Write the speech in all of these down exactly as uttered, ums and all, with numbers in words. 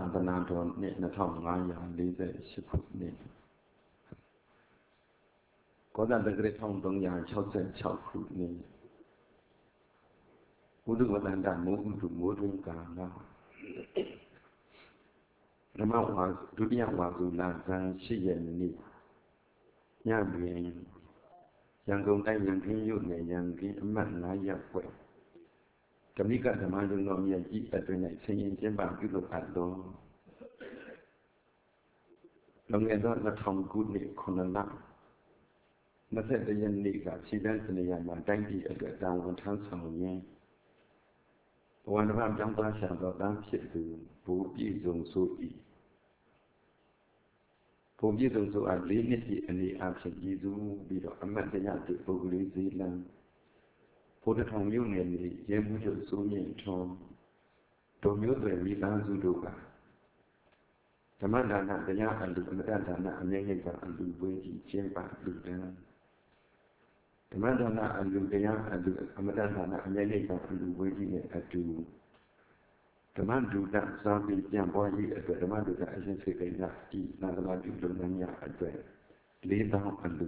သာသနာတော်နှစ်နှစ်ထောင်ငါးရာလေးဆယ်ရှစ်ခုနှစ်ကောဇာတက္ကရာတစ်ထောင်သုံးရာခြောက်ဆယ်ခြောက်ခုနှစ်ဘုဒ္ဓဝတ္တန္တမိုးဥဒုမိုးတွင်ကာလဓမ္မဝါဒုတိယဝါစုလဇန်ရှိရက်နေ့ညတွင်ရန်ကုန်တိုင်းရန်ကင်းမြို့နယ်ရန်ကင်းအမှတ်ငါးရပ်ကွက်ဓမ္မိကဓမ္မယုံတော်မြတ်ကြီးအတွင်၌ဆင်ရင်ကျင်းပပြုလုပ်အပ်သောလွန်ခဲ့သောနှစ်ထောင်ခုနှစ်ခုနှစ်လနှစ်ဆက်တရနေ့ကခြေတန်းစနေရမှာတိုင်းပြည်အတွက်တာဝန်ထမ်းဆောင်ရင်းဘဝတစ်ပါးကြောင်းသားရှာသောတန်းဖြစ်သူဘိုးပြည့်စုံဆို၏ဘုံပြည့်စုံဆိုအပ်လေးနှစ်ပြည့်အနေအချင်းရည်စူးပြီးတော့အမတ်တရားတိပုဂ္ဂလိဇီလံဘုဒ္ဓထောင်မြို့နယ်နေရဲမှုချုပ်စိုးမြင့်ထွန်းတို့မျိုးတွေမိသားစုတို့ကဓမ္မဒါနတရားအလူအမတဒါနအမြဲတမ်းအလူပွဲကြီးကျင်းပလူတန်းဓမ္မဒါနအလူတရားအလူအမတဒါနအမြဲတမ်းအလူပွဲကြီးနဲ့အတူဓမ္မဒုဒစာပေပြန်ပွားရေးအတွက်ဓမ္မဒုဒအရှင်စေကိစ္စဤနာသမာပြုလုပ်ငန်းများအတွက်လေးသောင်းအလူ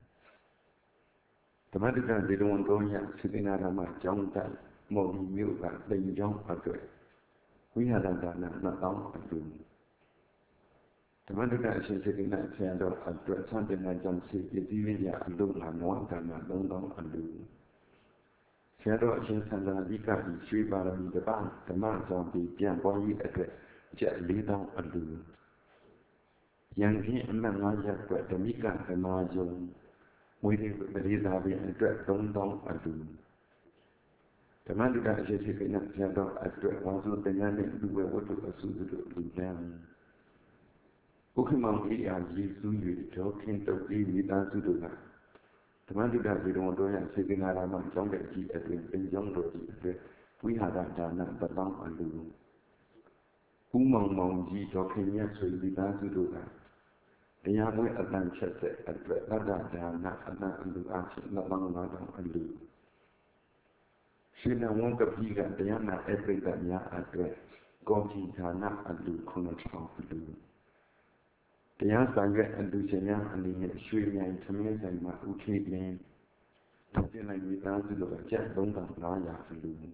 ဓမ္မဒုဒဇေတဝန်တော်ရစေကိနာဓမ္မကျောင်းတိုက်မော်ဒီမြို့ကတိမ်ကျောင်းအတွက်ဝိဟာရဒါနနှစ်သောင်းအလူဓမ္မဒုဒအရှင်စေကိနာဆရာတော်အတွက်ဆံတင်နာကျောင်းစီပစ္စည်းရအလူလာနဝဒါနသုံးသောင်းအလူဆရာတော်အရှင်သန္တာလိကဤရွှေပါရမီတပါးဓမ္မဆောင်ပြီးပြန်ပွားရေးအတွက်ကျက်လေးသောင်းအလူရန်ကင်းအမှတ်ငါးရပ်ကွက်ဓမ္မိကဓမ္မယုံမွေးနေ့ပရိသတ်ပြင်အတွက်သုံးသောင်းအလူဓမ္မဒုဒအရှင်စေကိနာဆရာတော်အတွက်ဝါစုတရားနဲ့လူဝဲဝတ္ထုအစုစုတို့လူတန်းဘုခမောင်အေးအားရည်စူး၍ဒေါခင်တုတ်ပြီးမိသားစုတို့ကဓမ္မဒုဒဇေတဝန်တော်ရစေကိနာဓမ္မကျောင်းတဲ့ကြီးအတွင်ပင်ကျောင်းတော်ကြီးအတွက်ဝိဟာရဒါနတစ်သောင်းအလူဦးမောင်မောင်ကြီးဒေါခင်မြတ်ဆွေမိသားစုတို့ကတရားပွဲအတန်ချက်တဲ့အတွက်အတ္တဒါနအတန်အလူအဖြစ်နှစ်သောင်းငါးထောင်အလူရှင်နဝံကပိကတရားနာအပိဋကများအတွက်ကော်ဖီဒါနအလူခုနှစ်ထောင်အလူတရားဆောင်ရွက်အလူရှင်များအနေနဲ့ရွှေမြိုင်သမင်းဆိုင်မှာဥထေပင်ထုတ်ပြလိုက်မိသားစုတို့အကျပ်သုံးထောင်ငါးရာအလူ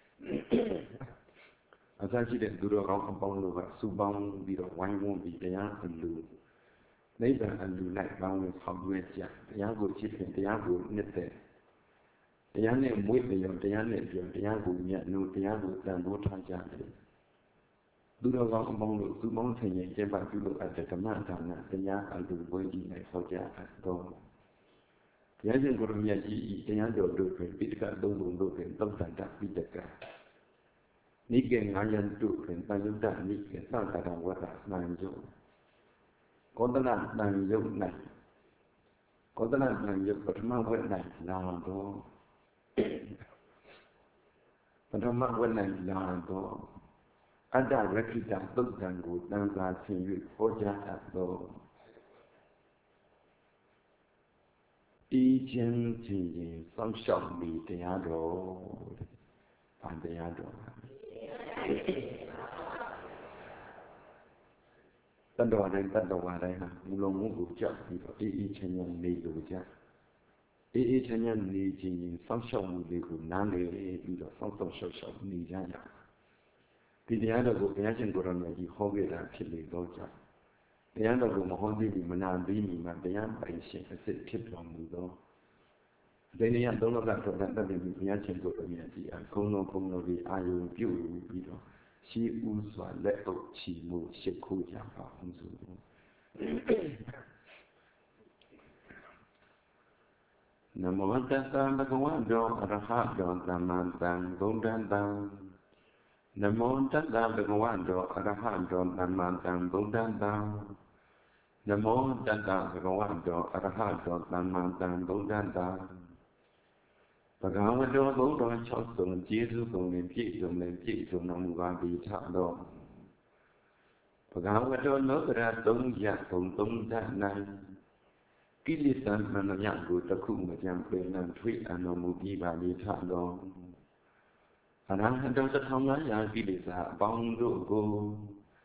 အစရှိတဲ့သူတော်ကောင်းအပေါင်းတို့ကစုပေါင်းပြီးတော့ဝိုင်းဝန်းပြီးတရားအလူနိဗ္ဗာန်အလူလိုက်ပေါင်းဝင်ဆောင်ရွက်ကြတရားကိုချစ်ခင်တရားကိုနှစ်သက်တရားနဲ့မွေးလျော်တရားနဲ့ပြောတရားကိုမြတ်လို့တရားကိုတန်ဖိုးထားကြတယ်သူတော်ကောင်းအပေါင်းတို့စုပေါင်းဆင်ရင်ကျင့်ပပြုလုပ်အပ်တဲ့ဓမ္မဒါနတရားအလူပွဲကြီး၌ဆောက်ကြအပ်တော်ဘုရားရှင်ကိုရမြတ်ကြီးဤတရားတော်တို့တွင်ပိဋကသုံးပုံတို့တွင်သုတ္တတပိဋကနိကေငါးရန်တို့တွင်တန်ယုတ္တနိကေသံဃာဝတ္တနှံယုတ်ကောသလတန်ယုတ်၌ကောသလတန်ယုတ်ပထမဝက်၌လာတော်ပထမဝက်၌လာတော်အတ္တရခိတသုတ်တံကိုတန်ခါဆင်၍ဟောကြားအပ်သောဤချင်းချင်းရင်စောင့်ရှောက်မိတရားတော်ဗာတရားတော်တန်တော်တိုင်းတန်တော်ဝါတိုင်းဟာမူလုံးမှုကိုကြောက်ပြီးတော့အေးအေးချမ်းချမ်းနေလို့ကြအေးအေးချမ်းချမ်းနေခြင်းရင်စောင့်ရှောက်မှုလေးကိုနားလည်ပြီးတော့စောင့်စောင့်ရှောက်ရှောက်နေကြရဒီတရားတော်ကိုဘုရားရှင်ကိုရောင်ကြီးဟောခဲ့တာဖြစ်လေတော့ကြောင့်တရားတော်ကိုမဟောသေးဘူးမနာသေးဘူးမှတရားပိုင်ရှင်အစ်စ်ဖြစ်တော်မူသောဒီနေ့ရသုံးလောကတော်တတ်တဲ့ဘုရားရှင်ကိုရောင်ကြီးအကုန်လုံးပုံတော်ကြီးအာယုံပြုပြီးတော့ရှိဥစွာလက်အုပ်ချီမှုရှိခိုးကြပါအောင်ဆိုနမောတတ္တဗုဒ္ဓဝါဒောအရဟတောသမ္မာသမ္ဗုဒ္ဓံတံနမောတတ္တဗုဒ္ဓဝါဒောအရဟတောသမ္မာသမ္ဗုဒ္ဓံတံနမောတတ္တဗုဒ္ဓဝါဒောအရဟတောသမ္မာသမ္ဗုဒ္ဓံတံဘဂဝတောဘုဒ္ဓ၆စုံကျေးဇူးကုန်နဲ့ပြည့်စုံနဲ့ပြည့်စုံတော်မူပါသည်ထသောဘဂဝတောလောကရသုံးရပုံသုံးဓာတ်၌ကိလေသာမှန်သမျှကိုတစ်ခုမကြံပင်နှံထွေးအံတော်မူပြီးပါသည်ထသောအရဟံတောတစ်ထောင်ငါးရာကိလေသာအပေါင်းတို့ကို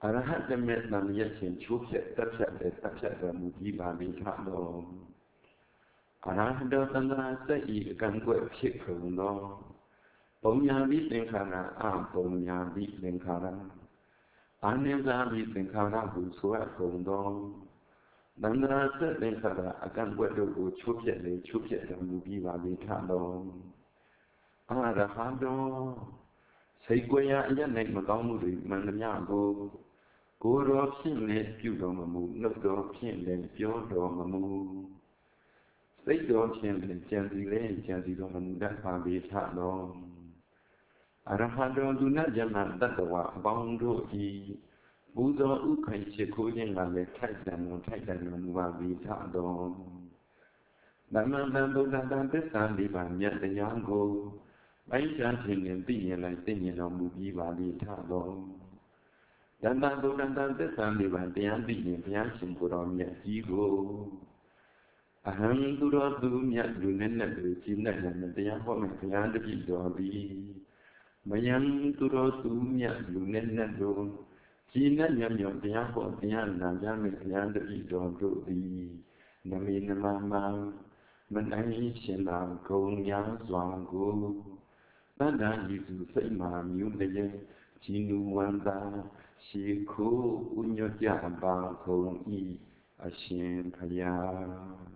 အရဟတမေတ္တံယချင်းချိုးဖြတ်တက်ဖြတ်တဲ့တက်ဖြတ်တဲ့မူကြီးပါမိထတော်အရဟတောတန္တရာစက်ဤအကံကွက်ဖြစ်ကုန်သောပုံညာပိသင်္ခါရအပုံညာပိသင်္ခါရအာနိသပိသင်္ခါရဟုဆိုအပ်ကုန်သောတန္တရာစက်သင်္ခါရအကံကွက်တို့ကိုချိုးဖြတ်လေချိုးဖြတ်တော်မူပြီးပါမိထတော်အရဟတောစိတ်ကွယ်ရာအရ၌မကောင်းမှုတွေမှန်သမျှကိုကိုယ်တော်ဖြင့်လည်းပြုတော်မမူနှုတ်တော်ဖြင့်လည်းပြောတော်မမူစိတ်တော်ဖြင့်လည်းကြံစီလည်းကြံစီတော်မမူတတ်ပါပေထတော်အရဟတောသူနတ်ဇမတတ္တဝအပေါင်းတို့ဤပူဇော်ဥခိုင်ရှိခိုးခြင်းကလည်းထိုက်တန်တော်ထိုက်တန်တော်မူပါပေထတော်ဓမ္မတန်ဗုဒ္ဓတန်သစ္စာလေးပါးမြတ်တရားကိုပိုင်းခြားခြင်းနဲ့သိမြင်လိုက်သိမြင်တော်မူပြီးပါလေထတော်တန်တန်ဗုဒ္ဓတန်သစ္စာလေးပါးတရားသိရင်ဘုရားရှင်ကိုယ်တော်မြတ်ကြီးကိုအဟံသူတော်သူမြတ်လူနဲ့နဲ့လူကြီးနဲ့နဲ့တရားဟောမယ်ဘုရားတပည့်တော်သည်မယံသူတော်သူမြတ်လူနဲ့နဲ့လူကြီးနဲ့ညံ့ညော်တရားဟောတရားနာကြမယ်ဘုရားတပည့်တော်တို့သည်နမေနမမမနိုင်ရှင်သာဂုံညာစွာကိုတန်တန်ယေစုစိတ်မာမြူလျက်ဂျီနူဝန္တာရှေခိုးဥညွတ်ကြပါကုန်ဤအရှင်ဘုရား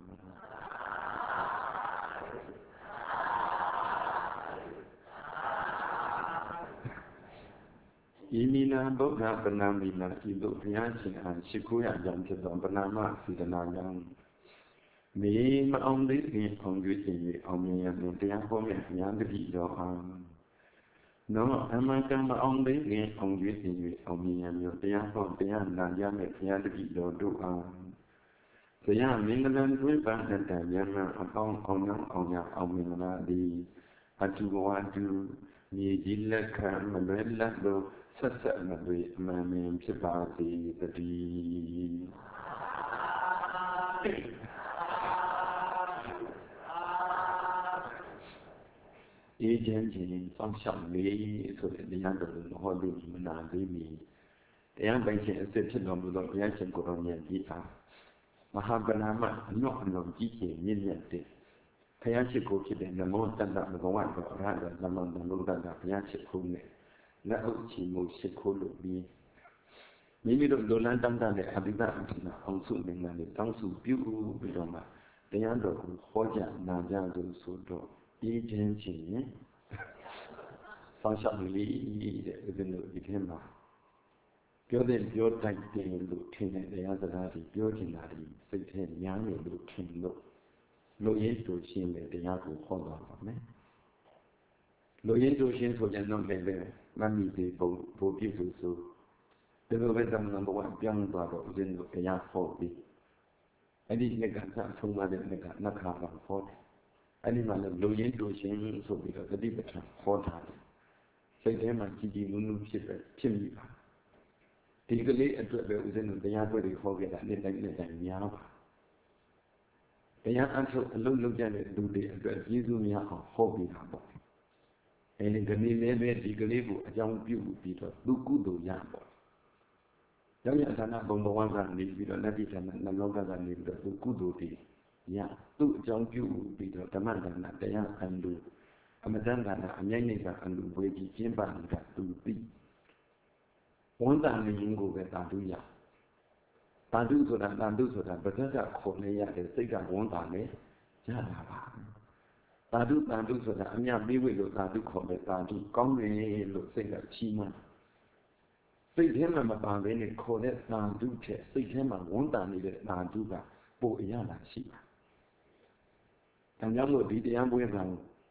ဤမိနာဗုဒ္ဓပဏာမိနာဤသို့ဘုရားရှင်အားရှိခိုးရကြောင်းဖြစ်သောပဏာမစေတနာကြောင့်မေမအောင်သေးခင်အောင်ကျွေးခြင်း၍အောင်မြင်ရမည်တရားဟောမြတ်ဉာဏ်တတိတော်အားနောအမှန်ကမအောင်သေးခင်အောင်ကျွေးခြင်း၍အောင်မြင်ရမည်တရားဟောတရားနာကြမည်ဉာဏ်တတိတော်တို့အားဘုရားမင်္ဂလံတွင်ပါတတ်တဲ့ဉာဏ်အပေါင်းအောင်အောင်အောင်ရအောင်မင်္ဂလာသည်အတူဘဝတူမြေကြီးလက်ခံမလွဲလပ်လို့ဆက်ဆက်မသွေအမှန်မြင်ဖြစ်ပါစေတည်းအေးချမ်းခြင်းစောင့်ရှောက်လေးဆိုတဲ့တရားတော်ကိုဟောလို့မနာသေးမီတရားပိုင်ခြင်းအစစ်ဖြစ်တော်မူသောဘုရားရှင်ကိုယ်တော်မြတ်ကြီးအားမဟာဗလာမအနော့အနော့ကြီးကျယ်မြင့်မြတ်တဲ့ဘုရားရှိခိုးဖြစ်တဲ့နမောတတ္တဘဂဝါတော်အရဟတသမန္တဘုဒ္ဓကဘုရားရှိခိုးနဲ့လက်အုပ်ချီမှုရှိခိုးလို့ပြီးမိမိတို့လိုလန်းတမ်းတဲ့အဘိဓမ္မာအောင်စုနေတယ်တောင်းစုပြုပြီးတော့မှတရားတော်ကိုဟောကြားနာကြားလို့ဆိုတော့အေးချမ်းခြင်းဆောင်းရှောက်လေးတဲ့ဦးဇင်းတို့ဒီထဲမှာပြောတဲ့ပြောတိုက်တယ်လို့ထင်တဲ့တရားစကားတွေပြောချင်တာတွေစိတ်ထဲများနေလို့ထင်လို့လူရင်းတူရှင်းတဲ့တရားကိုဟောသွားပါမယ်လူရင်းတူရှင်းဆိုရင်တော့လည်းပဲမမီသေးဘုံဘိုးပြည့်စုံစုဒီလိုပဲသမန်ဘဝပြောင်းသွားတော့ဦးဇင်းတို့တရားဟောပြီးအဲ့ဒီနှစ်ကစားဆုံးသွားတဲ့နှစ်ကနတ်ခါကဟောတယ်အဲ့ဒီမှာလည်းလူရင်းတူရှင်းဆိုပြီးတော့သတိပဋ္ဌာန်ဟောထားတယ်စိတ်ထဲမှာကြည်ကြည်နူးနူးဖြစ်ပဲဖြစ်မိပါဒီကလေးအတွက်ပဲဦးဇင်းတို့တရားပွဲတွေဟောခဲ့တာနေ့တိုင်းနေ့တိုင်းများပါတရားအထုတ်အလုံးလုံးကြတဲ့လူတွေအတွက်ကျေးဇူးများအောင်ဟောပြတာပေါ့အဲဒီကနေ့လည်းပဲဒီကလေးကိုအကြောင်းပြုပြီးတော့သူကုသိုလ်ရပေါ့ကျောင်းရဌာနဘုံဘဝကနေပြီးတော့လက်တိဌာနနှလုံးသားကနေပြီးတော့သူကုသိုလ်တွေရသူ့အကြောင်းပြုပြီးတော့ဓမ္မဒါနတရားအန္တုအမတန်ဒါနအမြိုက်နေကအန္တုဝေကြီးကျင်းပနေတာသူသိဝန်တန်နေရင်ကိုပဲတာတုရတာတုဆိုတာတာတုဆိုတာဘဂကခေါ်နေရတဲ့စိတ်ကဝန်တန်နေရတာပါတာတုတာတုဆိုတာအမြပေးဝိလို့တာတုခေါ်တဲ့တာတုကောင်းတယ်လို့စိတ်ကချီးမွမ်းစိတ်ထဲမှာမပါဘဲနဲ့ခေါ်တဲ့တာတုထက်စိတ်ထဲမှာဝန်တန်နေတဲ့တာတုကပိုအရသာရှိပါဒါကြောင့်မို့ဒီတရားပွဲက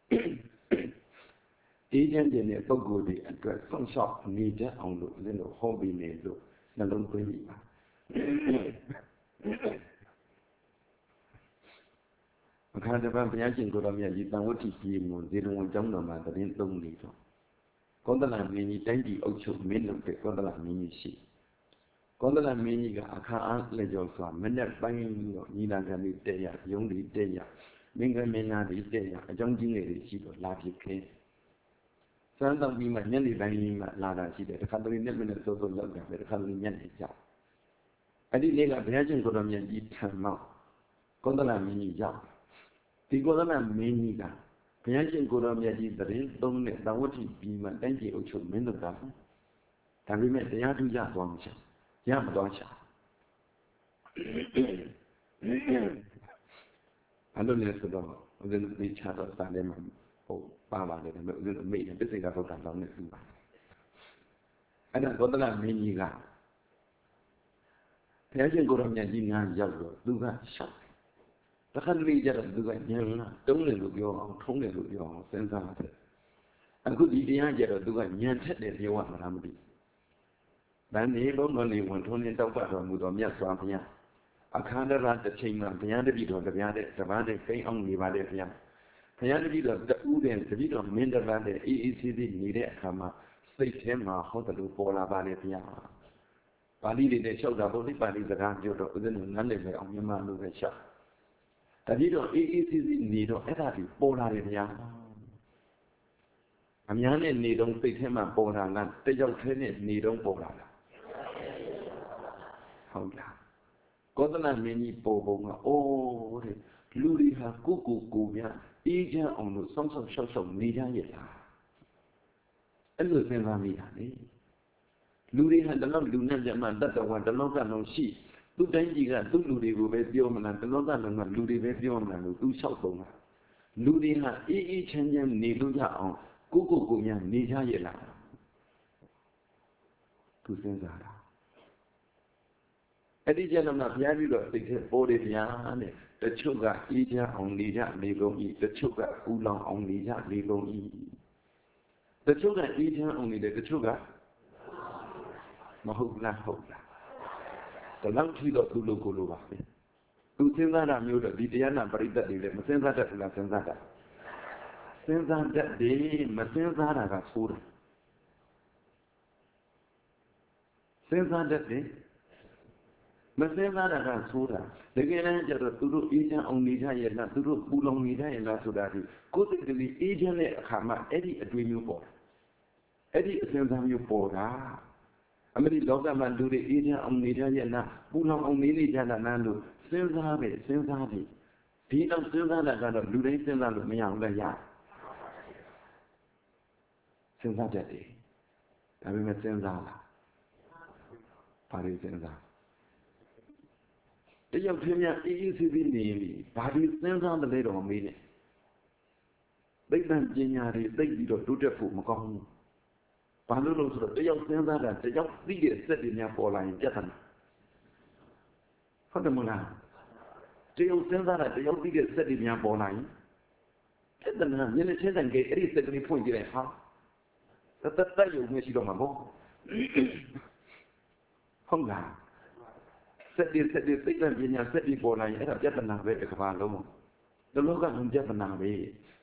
အေးချမ်းတဲ့ပုဂ္ဂိုလ်တွေအတွက်စောင့်ရှောက်နေတတ်အောင်လို့လည်းဟောပြီးနေလို့နှလုံးသွင်းပြီးပါအခါတစ်ပတ်ဘုရားရှင်ကိုယ်တော်မြတ်ကြီးတန်ဝဋ္ဌိကြီးမွန်ဇေတဝန်ကျောင်းတော်မှာတရင်သုံးနေတော့ကောသလမင်းကြီးတိုင်းပြည်အုပ်ချုပ်မင်းလုပ်တဲ့ကောသလမင်းကြီးရှိကောသလမင်းကြီးကအခါအားလက်ကျော်စွာမနေ့ပိုင်းတော့ညီလာခံလေးတက်ရရုံးလေးတက်ရမင်းကမင်းသားတွေတက်ရအကြောင်းကြီးငယ်တွေရှိတော့လာဖြစ်ခဲ့ဇ三当兵嘛，年里单兵嘛，拉达西的，看到你那边的走走绕绕的，看到你年里叫。哎，你那个不要紧，过到年纪长嘛，过到那年纪叫，第过到那年纪个，不要紧，过到年纪的人懂的，但我这兵嘛，单节有出门都干，但是没这样就样多少，样不多少。很多人说到，我这没查到三年嘛，哦，八万的，没有每年不是个都干到那是吧？哎，那过到那年纪个。ဘုရားရှင်ကိုယ်တော်မြတ်ကြီးများရောက်တော့သူကရှောက်တခါတလေကျတော့သူကညံလာတုံးတယ်လို့ပြောအောင်ထုံးတယ်လို့ပြောအောင်စဉ်းစားတယ်အခုဒီတရားကျတော့သူကညံထက်တယ်ပြောရမှာမသိဗန်ဒီဘုံတော်လေးဝင်ထုံးနေတောက်ပတ်တော်မူတော်မြတ်စွာဘုရားအခန္ဓာတစ်ချိန်မှာဘုရားတပည့်တော်တရားတဲ့တပါးတဲ့ကိန်းအောင်နေပါတဲ့ဘုရားဘုရားတပည့်တော်တူးတဲ့တပည့်တော်မင်းတပါးတဲ့အေးအေးဆေးဆေးနေတဲ့အခါမှာစိတ်ထဲမှာဟောတယ်လို့ပေါ်လာပါလေဘုရားပါဠိတွေနဲ့လျှောက်တာဗုဒ္ဓပါဠိစကားပြောတော့ဦးဇင်းတို့နားလည်မယ်အောင်မြန်မာလိုပဲလျှောက်တပည့်တော်အေးအေးဆေးဆေးနေတော့အဲ့ဒါဒီပေါ်လာတယ်ဗျာအများနဲ့နေတော့စိတ်ထဲမှာပေါ်လာလားတယောက်ထဲနဲ့နေတော့ပေါ်လာလားဟုတ်လားကောသလမင်းကြီးပေါ်ပုံကအိုးတဲ့လူတွေဟာကိုကိုကိုဗျာအေးချမ်းအောင်လို့စောင့်စောင့်ရှောက်ရှောက်နေကြရဲ့လားအဲ့လိုစဉ်းစားမိတာလေလူတွေဟာတလောက်လူနဲ့ကြမှာတတ်တော်ကတလောကလုံးရှိသူ့တိုင်းကြီးကသူ့လူတွေကိုပဲပြောမလားတလောကလုံးကလူတွေပဲပြောမလားလို့သူလျှောက်ပုံလားလူတွေဟာအေးအေးချမ်းချမ်းနေလို့ရအောင်ကိုကိုကိုများနေကြရဲ့လားသူစဉ်းစားတာအဲ့ဒီကျတော့မှဘုရားပြုတော်စိတ်ထဲပေါ်တယ်ဗျာတဲ့တချို့ကအေးချမ်းအောင်နေကြနေကုန်ဤတချို့ကပူလောင်အောင်နေကြနေကုန်ဤတချို့ကအေးချမ်းအောင်နေတယ်တချို့ကမဟုတ်လားဟုတ်လားတလောက်ထီတော့သူ့လိုကိုလိုပါပဲသူစဉ်းစားတာမျိုးတော့ဒီတရားနာပရိသတ်တွေလည်းမစဉ်းစားတတ်ဘူးလားစဉ်းစားတတ်စဉ်းစားတတ်တယ်မစဉ်းစားတာကဆိုးတယ်စဉ်းစားတတ်တယ်မစဉ်းစားတာကဆိုးတာတကယ်တမ်းကျတော့သူတို့အေးချမ်းအောင်နေကြရဲ့လားသူတို့ပူလောင်နေကြရဲ့လားဆိုတာဒီကိုယ်စိတ်ကလေးအေးချမ်းတဲ့အခါမှာအဲ့ဒီအတွေ့မျိုးပေါ်အဲ့ဒီအစဉ်းစားမျိုးပေါ်တာအမေရိလောကမှာလူတွေအေးချမ်းအောင်နေကြရဲ့လားပူလောင်အောင်နေနေကြတာလားလို့စဉ်းစားပဲစဉ်းစားပြီဒီတော့စဉ်းစားတာကတော့လူတိုင်းစဉ်းစားလို့မရဘူးလေရစဉ်းစားတတ်တယ်ဒါပေမဲ့စဉ်းစားလားဘာလို့စဉ်းစားတယောက်ထင်းများအေးအေးဆေးဆေးနေပြီဘာလို့စဉ်းစားတယ်လဲတော့မေးနေသိပ္ပံပညာတွေသိပြီးတော့တိုးတက်ဖို့မကောင်းဘူးဘာလို့လို့ဆိုတော့တယောက်စဉ်းစားတာတယောက်သိတဲ့စက်တွေများပေါ်လာရင်ပြဿနာဟုတ်တယ်မလားတယောက်စဉ်းစားတာတယောက်သိတဲ့စက်တွေများပေါ်လာရင်ပြဿနာမျက်နှာချင်းဆိုင်ကအဲ့ဒီစက်ကလေးဖွင့်ကြည့်လိုက်ဟာတတ်တတ်ရုံနဲ့ရှိတော့မှာပေါ့ဟုတ်လားစက်တွေစက်တွေသိတဲ့ပညာစက်တွေပေါ်လာရင်အဲ့ဒါပြဿနာပဲတစ်ကမ္ဘာလုံးတလောကလုံးပြဿနာပဲ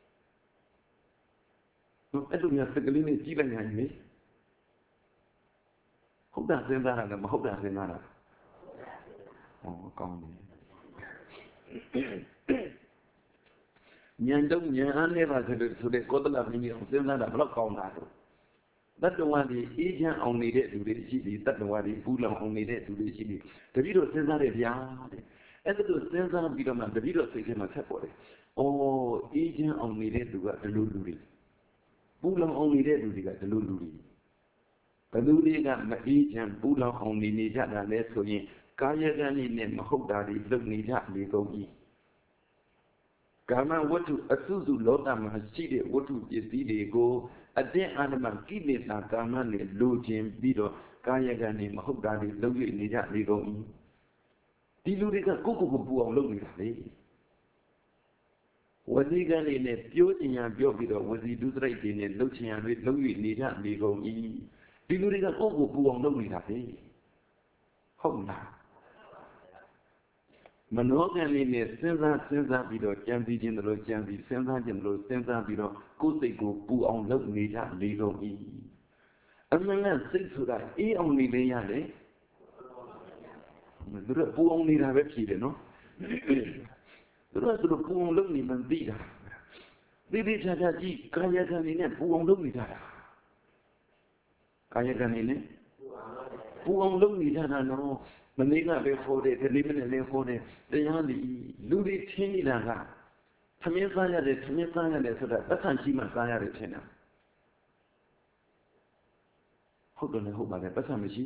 အဲ့လိုမျိုးစက်ကလေးနဲ့ကြီးလိုက်ရင်လေဟုတ်တာစဉ်းစားတာလည်းမဟုတ်တာစဉ်းစားတာဟောကောင်းတယ်ဉာဏ်တော့ဉာဏ်အားနဲ့ပါဆိုလို့ဆိုတဲ့ကောသလမင်းကြီးအောင်စဉ်းစားတာဘယ်တော့ကောင်းတာတော့တတ္တဝါဒီအေးချမ်းအောင်နေတဲ့လူတွေရှိပြီတတ္တဝါဒီပူလောင်အောင်နေတဲ့လူတွေရှိပြီတပည့်တော်စဉ်းစားတယ်ဗျာတဲ့အဲ့ဒါလို့စဉ်းစားပြီးတော့မှတပည့်တော်စိတ်ထဲမှာဆက်ပေါ်တယ်။အော်အေးချမ်းအောင်နေတဲ့လူကဒီလိုလူတွေပူလောင်အောင်နေတဲ့လူတွေကဒီလိုလူတွေဘယ်သူတွေကမအေးချမ်းပူလောင်အောင်နေနေကြတာလဲဆိုရင်ကာယကံနဲ့မဟုတ်တာတွေလုပ်နေကြလေကုန်၏ကာမဝတ္ထုအစုစုလောကမှာရှိတဲ့ဝတ္ထုပစ္စည်းတွေကိုအတင်းအဓမ္မကိလေသာကာမနဲ့လိုချင်ပြီးတော့ကာယကံနဲ့မဟုတ်တာတွေလုပ်ရနေကြလေကုန်၏ဒီလူတွေကကိုယ့်ကိုယ်ကိုပူအောင်လုပ်နေတာလေဝစီကံလေးနဲ့ပြောချင်ရပြောပြီးတော့ဝစီဒုစရိုက်တွေနဲ့လှုပ်ချင်ရတွေလှုပ်ရနေကြလေကုန်၏ဒီလူတွေကကိုယ့်ကိုယ်ပူအောင်လုပ်နေတာလေဟုတ်လားမနောကံလေးနဲ့စဉ်းစားစဉ်းစားပြီးတော့ကြံစည်ခြင်းတို့ကြံစည်စဉ်းစားခြင်းတို့စဉ်းစားပြီးတော့ကိုယ်စိတ်ကိုပူအောင်လုပ်နေကြလေကုန်၏အမှန်ကစိတ်ဆိုတာအေးအောင်နေလေရတယ်သူတို့ပူအောင်နေတာပဲဖြစ်တယ်နော်သူတို့ကသူတို့ပူအောင်လုပ်နေမှသိတာသိသိချာချာကြည့်ကာယကံလေးနဲ့ပူအောင်လုပ်နေကြတာကာယကံနေနဲ့ပူအောင်လုပ်နေကြတာနော်မနေ့ကပဲခေါ်တယ်ဒီနေ့မနေ့လည်းခေါ်တယ်တရားလီလူတွေထင်းနေတာကသမင်းစားရတယ်သမင်းစားရတယ်ဆိုတာပတ်စံရှိမှစားရတယ်ထင်တာဟုတ်တယ်ဟုတ်ပါတယ်ပတ်စံမရှိ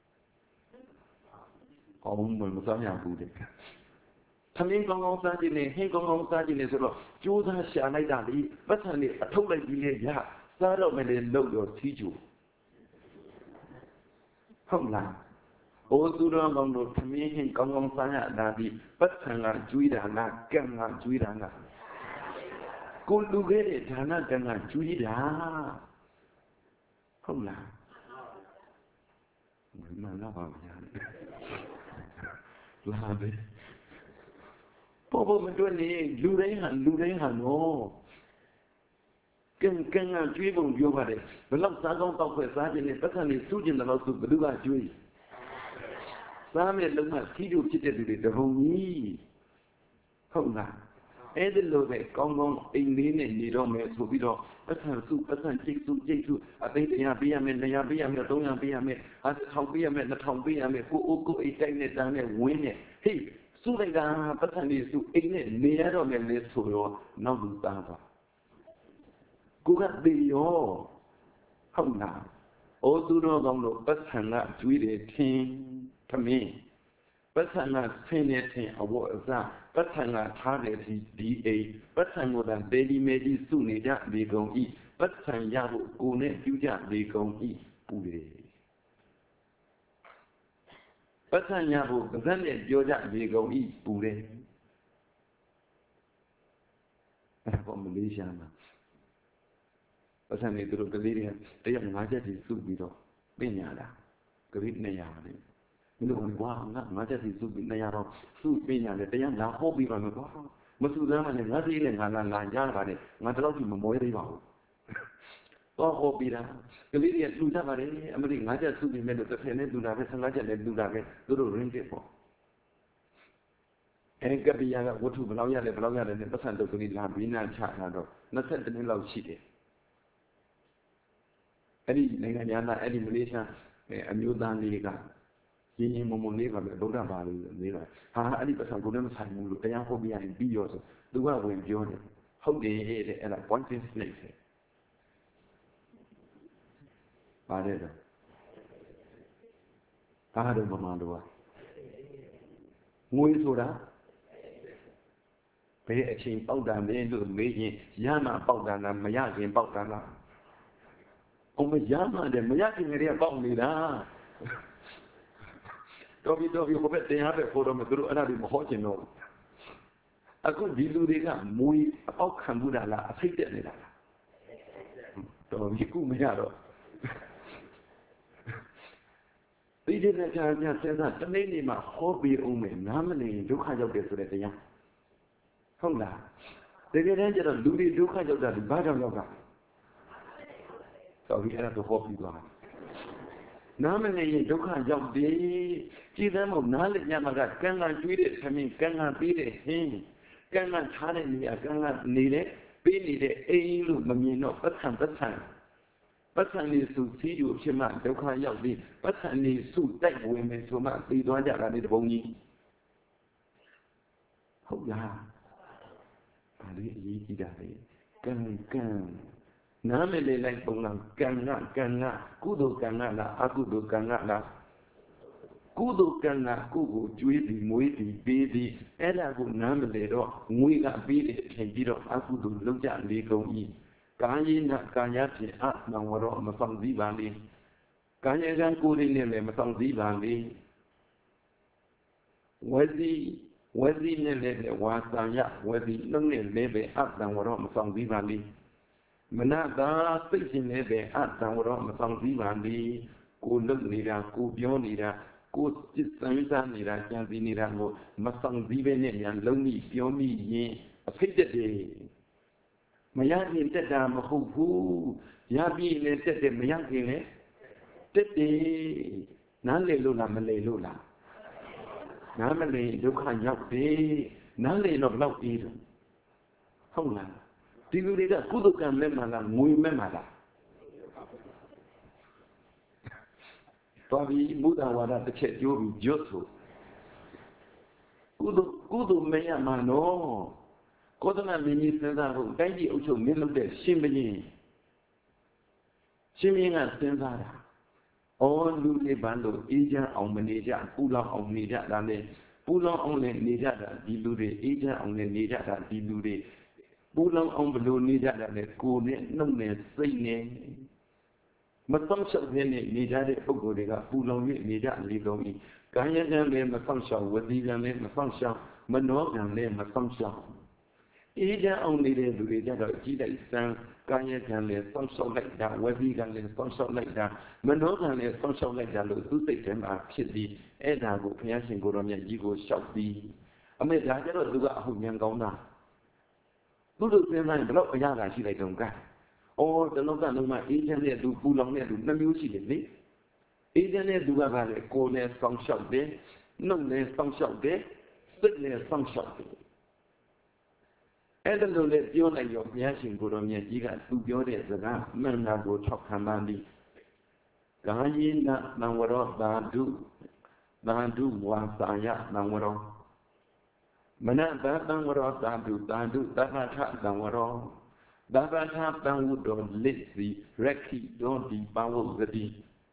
အောင်မစားရဘူးတဲ့သမင်းကောင်းကောင်းစားခြင်းနဲ့ဟင်းကောင်းကောင်းစားခြင်းနဲ့ဆိုတော့ကြိုးစားရှာလိုက်တာလေပတ်စံလေးအထုတ်လိုက်ပြီးလေရစားတော့မယ်လေလှုပ်ရောစီးကြိုဟုတ်လားအိုးသူတော်ကောင်းတို့သမင်းဟင်းကောင်းကောင်းစားရတာဒီပတ်စံကကျွေးတာလားကံကကျွေးတာလားကိုလူခဲ့တဲ့ဌာနကံကကျွေးတာဟုတ်လားမလာပါဗျာလာပဲပေါ်ပေါ်မတွက်နေလူတိုင်းဟာလူတိုင်းဟာနော်ကံကံကကျွေးပုံပြောပါတယ်ဘလောက်စားကောင်းတောက်ခွဲစားခြင်းနဲ့ပတ်စံလေးစုကျင်တယ်လို့ဆိုဘယ်သူကကျွေးစားမဲ့လုံးဝစီးကျူဖြစ်တဲ့လူတွေတပုံကြီးဟုတ်လားအဲ့ဒီလိုပဲကောင်းကောင်းအိမ်လေးနဲ့နေတော့မယ်ဆိုပြီးတော့ပတ်စံစုပတ်စံကျိတ်စုကျိတ်စုအသိတရားပေးရမယ်နေရာပေးရမယ်သုံးရာပေးရမယ်အထောင်ပေးရမယ်နှစ်ထောင်ပေးရမယ်ကိုအိုးကိုအိတ်တိုင်းနဲ့တန်းနဲ့ဝင်းနဲ့ဟေးစုလိုက်တာပတ်စံလေးစုအိမ်နဲ့နေရတော့မယ်လေဆိုတော့နောက်လူသားပါကိုကတည်ရောဟုတ်လားအိုးသူတော်ကောင်းလို့ပတ်စံကကျွေးတယ်ထင်သမင်းပတ်စံကဆင်းနေတဲ့အဝတ်အစားပတ်စံကထားတယ်ဒီဒီအိမ်ပတ်စံကိုတန်ဒေဒီမေဒီစုနေကြဒီကုံဤပတ်စံရဖို့ကိုနဲ့ပြုကြဒီကုံဤပူတယ်ပတ်စံရဖို့ကစက်နဲ့ပြောကြဒီကုံဤပူတယ်အဲ့ဒါကမလေးရှားမှာပတ်စံနေသူတို့ကလေးတွေတရက်ငါးချက်စီစုပြီးတော့ပြင်ညာတာကလေးနှစ်ရာနဲ့မလို့ကွာငါငါတက်စီစုပြီးနေရတော့စုပညာနဲ့တရားလာဟောပြီးပါမယ်ကွာမစုသားမှလည်းငါသိနဲ့ငါလာလာကြပါတယ်ငါတလောက်ကြီးမမွဲသေးပါဘူးတော့ဟောပြီးတာကလေးတွေလူကြပါတယ်အမလေးငါတက်စုပြီးမဲ့လို့တစ်ဖက်နဲ့လူလာပဲဆယ်ငါချက်နဲ့လူလာပဲသူတို့ရင်းတစ်ပေါ့အဲကပိယကဝတ္ထုဘယ်လောက်ရလဲဘယ်လောက်ရလဲနဲ့ပတ်စံတုတ်ကလေးလာပြီးနာချတာတော့နှစ်ဆက်တနည်းလောက်ရှိတယ်အဲ့ဒီနိုင်ငံသားအဲ့ဒီမလေးရှားအမျိုးသားလေးကရင်းရင်းမုံမုံလေးပါပဲဗုဒ္ဓဘာသာလို့နေတာဟာအဲ့ဒီပတ်စံကိုလည်းမဆိုင်ဘူးလို့တရားဟောပြရင်ပြီးရောဆိုသူကဝင်ပြောတယ်ဟုတ်တယ်တဲ့အဲ့ဒါ pointing snake ပဲပါတယ်တော့ဒါတော့မမှန်တော့ငွေဆိုတာဘယ်အချိန်ပေါက်တာလဲလို့မေးရင်ရမှပေါက်တာလားမရခင်ပေါက်တာလားအမရမှတယ်မရခင်တည်းကပေါက်နေတာတော်ပြီတော်ပြီဟိုဘက်တင်ရပဲပေါ်တော့မသူတို့အဲ့ဒါတွေမဟောချင်တော့အခုဒီလူတွေကမွေအပေါက်ခံမှုတာလားအဖိတ်တက်နေတာလားတော်ပြီခုမရတော့ဒီတဲ့ကြာကြာစဉ်းစားတနေ့နေ့မှာဟောပြီးအောင်မယ်နားမလည်ဒုက္ခရောက်တယ်ဆိုတဲ့တရားဟုတ်လားတကယ်တမ်းကျတော့လူတွေဒုက္ခရောက်တာဒီဘာကြောင့်ရောက်တာတော်ပြီအဲ့ဒါတော့ဟောပြီးသွားနားမလည်ရင်ဒုက္ခရောက်တယ်ကြည်သမ်းမို့နားလည်ညမှာကကံကကျွေးတဲ့သမင်းကံကပေးတဲ့ဟင်းကံကထားတဲ့နေရာကံကနေတဲ့ပေးနေတဲ့အိမ်လို့မမြင်တော့ပတ်ဆံပတ်ဆံပတ်ဆံနေစုစီးကျူဖြစ်မှဒုက္ခရောက်ပြီးပတ်ဆံနေစုတိုက်ဝင်မယ်ဆိုမှသိသွားကြတာဒီတပုံကြီးဟုတ်လားဒါလေးအရေးကြီးတာလေကံကံနားမလည်လိုက်ပုံလားကံကကံကကုသိုလ်ကံကလားအကုသိုလ်ကံကလားကုသိုလ်ကံကကိုကိုကျွေးပြီးမွေးပြီးပေးပြီးအဲ့ဒါကိုနားမလည်တော့ငွေကပေးတဲ့အချိန်ပြီးတော့အကုသိုလ်လုံးကြလေကုန်၏ကာယေနကာယဖြင့်အနံဝရောမဆောင်စည်းပါလေကာယကံကိုယ်လေးနဲ့လည်းမဆောင်စည်းပါလေဝစီဝစီနဲ့လည်းဝါသံယဝစီလုံးနဲ့လည်းပဲအနံဝရောမဆောင်စည်းပါလေမနတာသိရှင်လည်းပဲအတံဝရောမဆောင်စည်းပါလေကိုလုံနေတာကိုပြောနေတာကိုจิตစံစားနေတာကြံစည်နေတာကိုမဆောင်စည်းပဲနဲ့ညာလုံးမိပြောမိရင်အဖိတ်တက်တယ်မရရင်တက်တာမဟုတ်ဘူးရပြီးလည်းတက်တယ်မရခင်လည်းတက်တယ်နားလေလို့လားမလေလို့လားနားမလေဒုက္ခရောက်တယ်နားလေတော့ဘလောက်အေးတော့ဟုတ်လားဒီလူတွေကကုသကံမဲ့မှလားငွေမဲ့မှလားသွားပြီးမုဒ္ဒဝါဒတစ်ချက်ကျိုးပြီးကျွတ်ဆိုကုသိုလ်ကုသိုလ်မရမှာနော်ကောသလမင်းကြီးစဉ်းစားဖို့တိုင်းပြည်အုပ်ချုပ်မင်းလုပ်တဲ့ရှင်ဘုရင်ရှင်ဘုရင်ကစဉ်းစားတာအော်လူတွေဘာလို့အေးချမ်းအောင်မနေကြပူလောင်အောင်နေကြတာလဲပူလောင်အောင်လည်းနေကြတာဒီလူတွေအေးချမ်းအောင်လည်းနေကြတာဒီလူတွေပူလောင်အောင်ဘလို့နေကြတာလဲကိုယ်နဲ့နှုတ်နဲ့စိတ်နဲ့မဆောင်ရှောက်တဲ့နေကြတဲ့ပုဂ္ဂိုလ်တွေကပူလောင်၍နေကြလေလုံးဤကာယကံလည်းမဆောင်ရှောက်ဝစီကံလည်းမဆောင်ရှောက်မနောကံလည်းမဆောင်ရှောက်အေးချမ်းအောင်နေတဲ့လူတွေကြတော့ကြီးလိုက်စမ်းကာယကံလည်းဆောင်ရှောက်လိုက်တာဝစီကံလည်းဆောင်ရှောက်လိုက်တာမနောကံလည်းဆောင်ရှောက်လိုက်တာလို့သူစိတ်ထဲမှာဖြစ်ပြီးအဲ့ဒါကိုဘုရားရှင်ကိုယ်တော်မြတ်ကြီးကိုလျှောက်ပြီးအမေဒါကြတော့သူကအဟုတ်ဉာဏ်ကောင်းတာသူတို့စဉ်းစားရင်ဘယ်တော့အရာသာရှိလိုက်တော့ကဲအော်တလုံးကလုံးမအေးချမ်းတဲ့လူပူလောင်တဲ့လူနှမျိုးရှိတယ်လေအေးချမ်းတဲ့လူကပါလေကိုယ်နဲ့ဆောင်ရှောက်တယ်နှုတ်နဲ့ဆောင်ရှောက်တယ်စိတ်နဲ့ဆောင်ရှောက်တယ်အဲ့ဒါလိုလေပြောလိုက်ရောဘုရားရှင်ကိုယ်တော်မြတ်ကြီးကသူပြောတဲ့စကားမှန်တာကိုထောက်ခံပါသည်ကာယေနသံဝရောသာဓုသာဓုဝါစာယသံဝရောမနတသံဝရောသာဓုသာဓုသဟထသံဝရောသဗ္ဗထသံဝုတောလစ်စီရခိတောဒီပါဝုဇတိ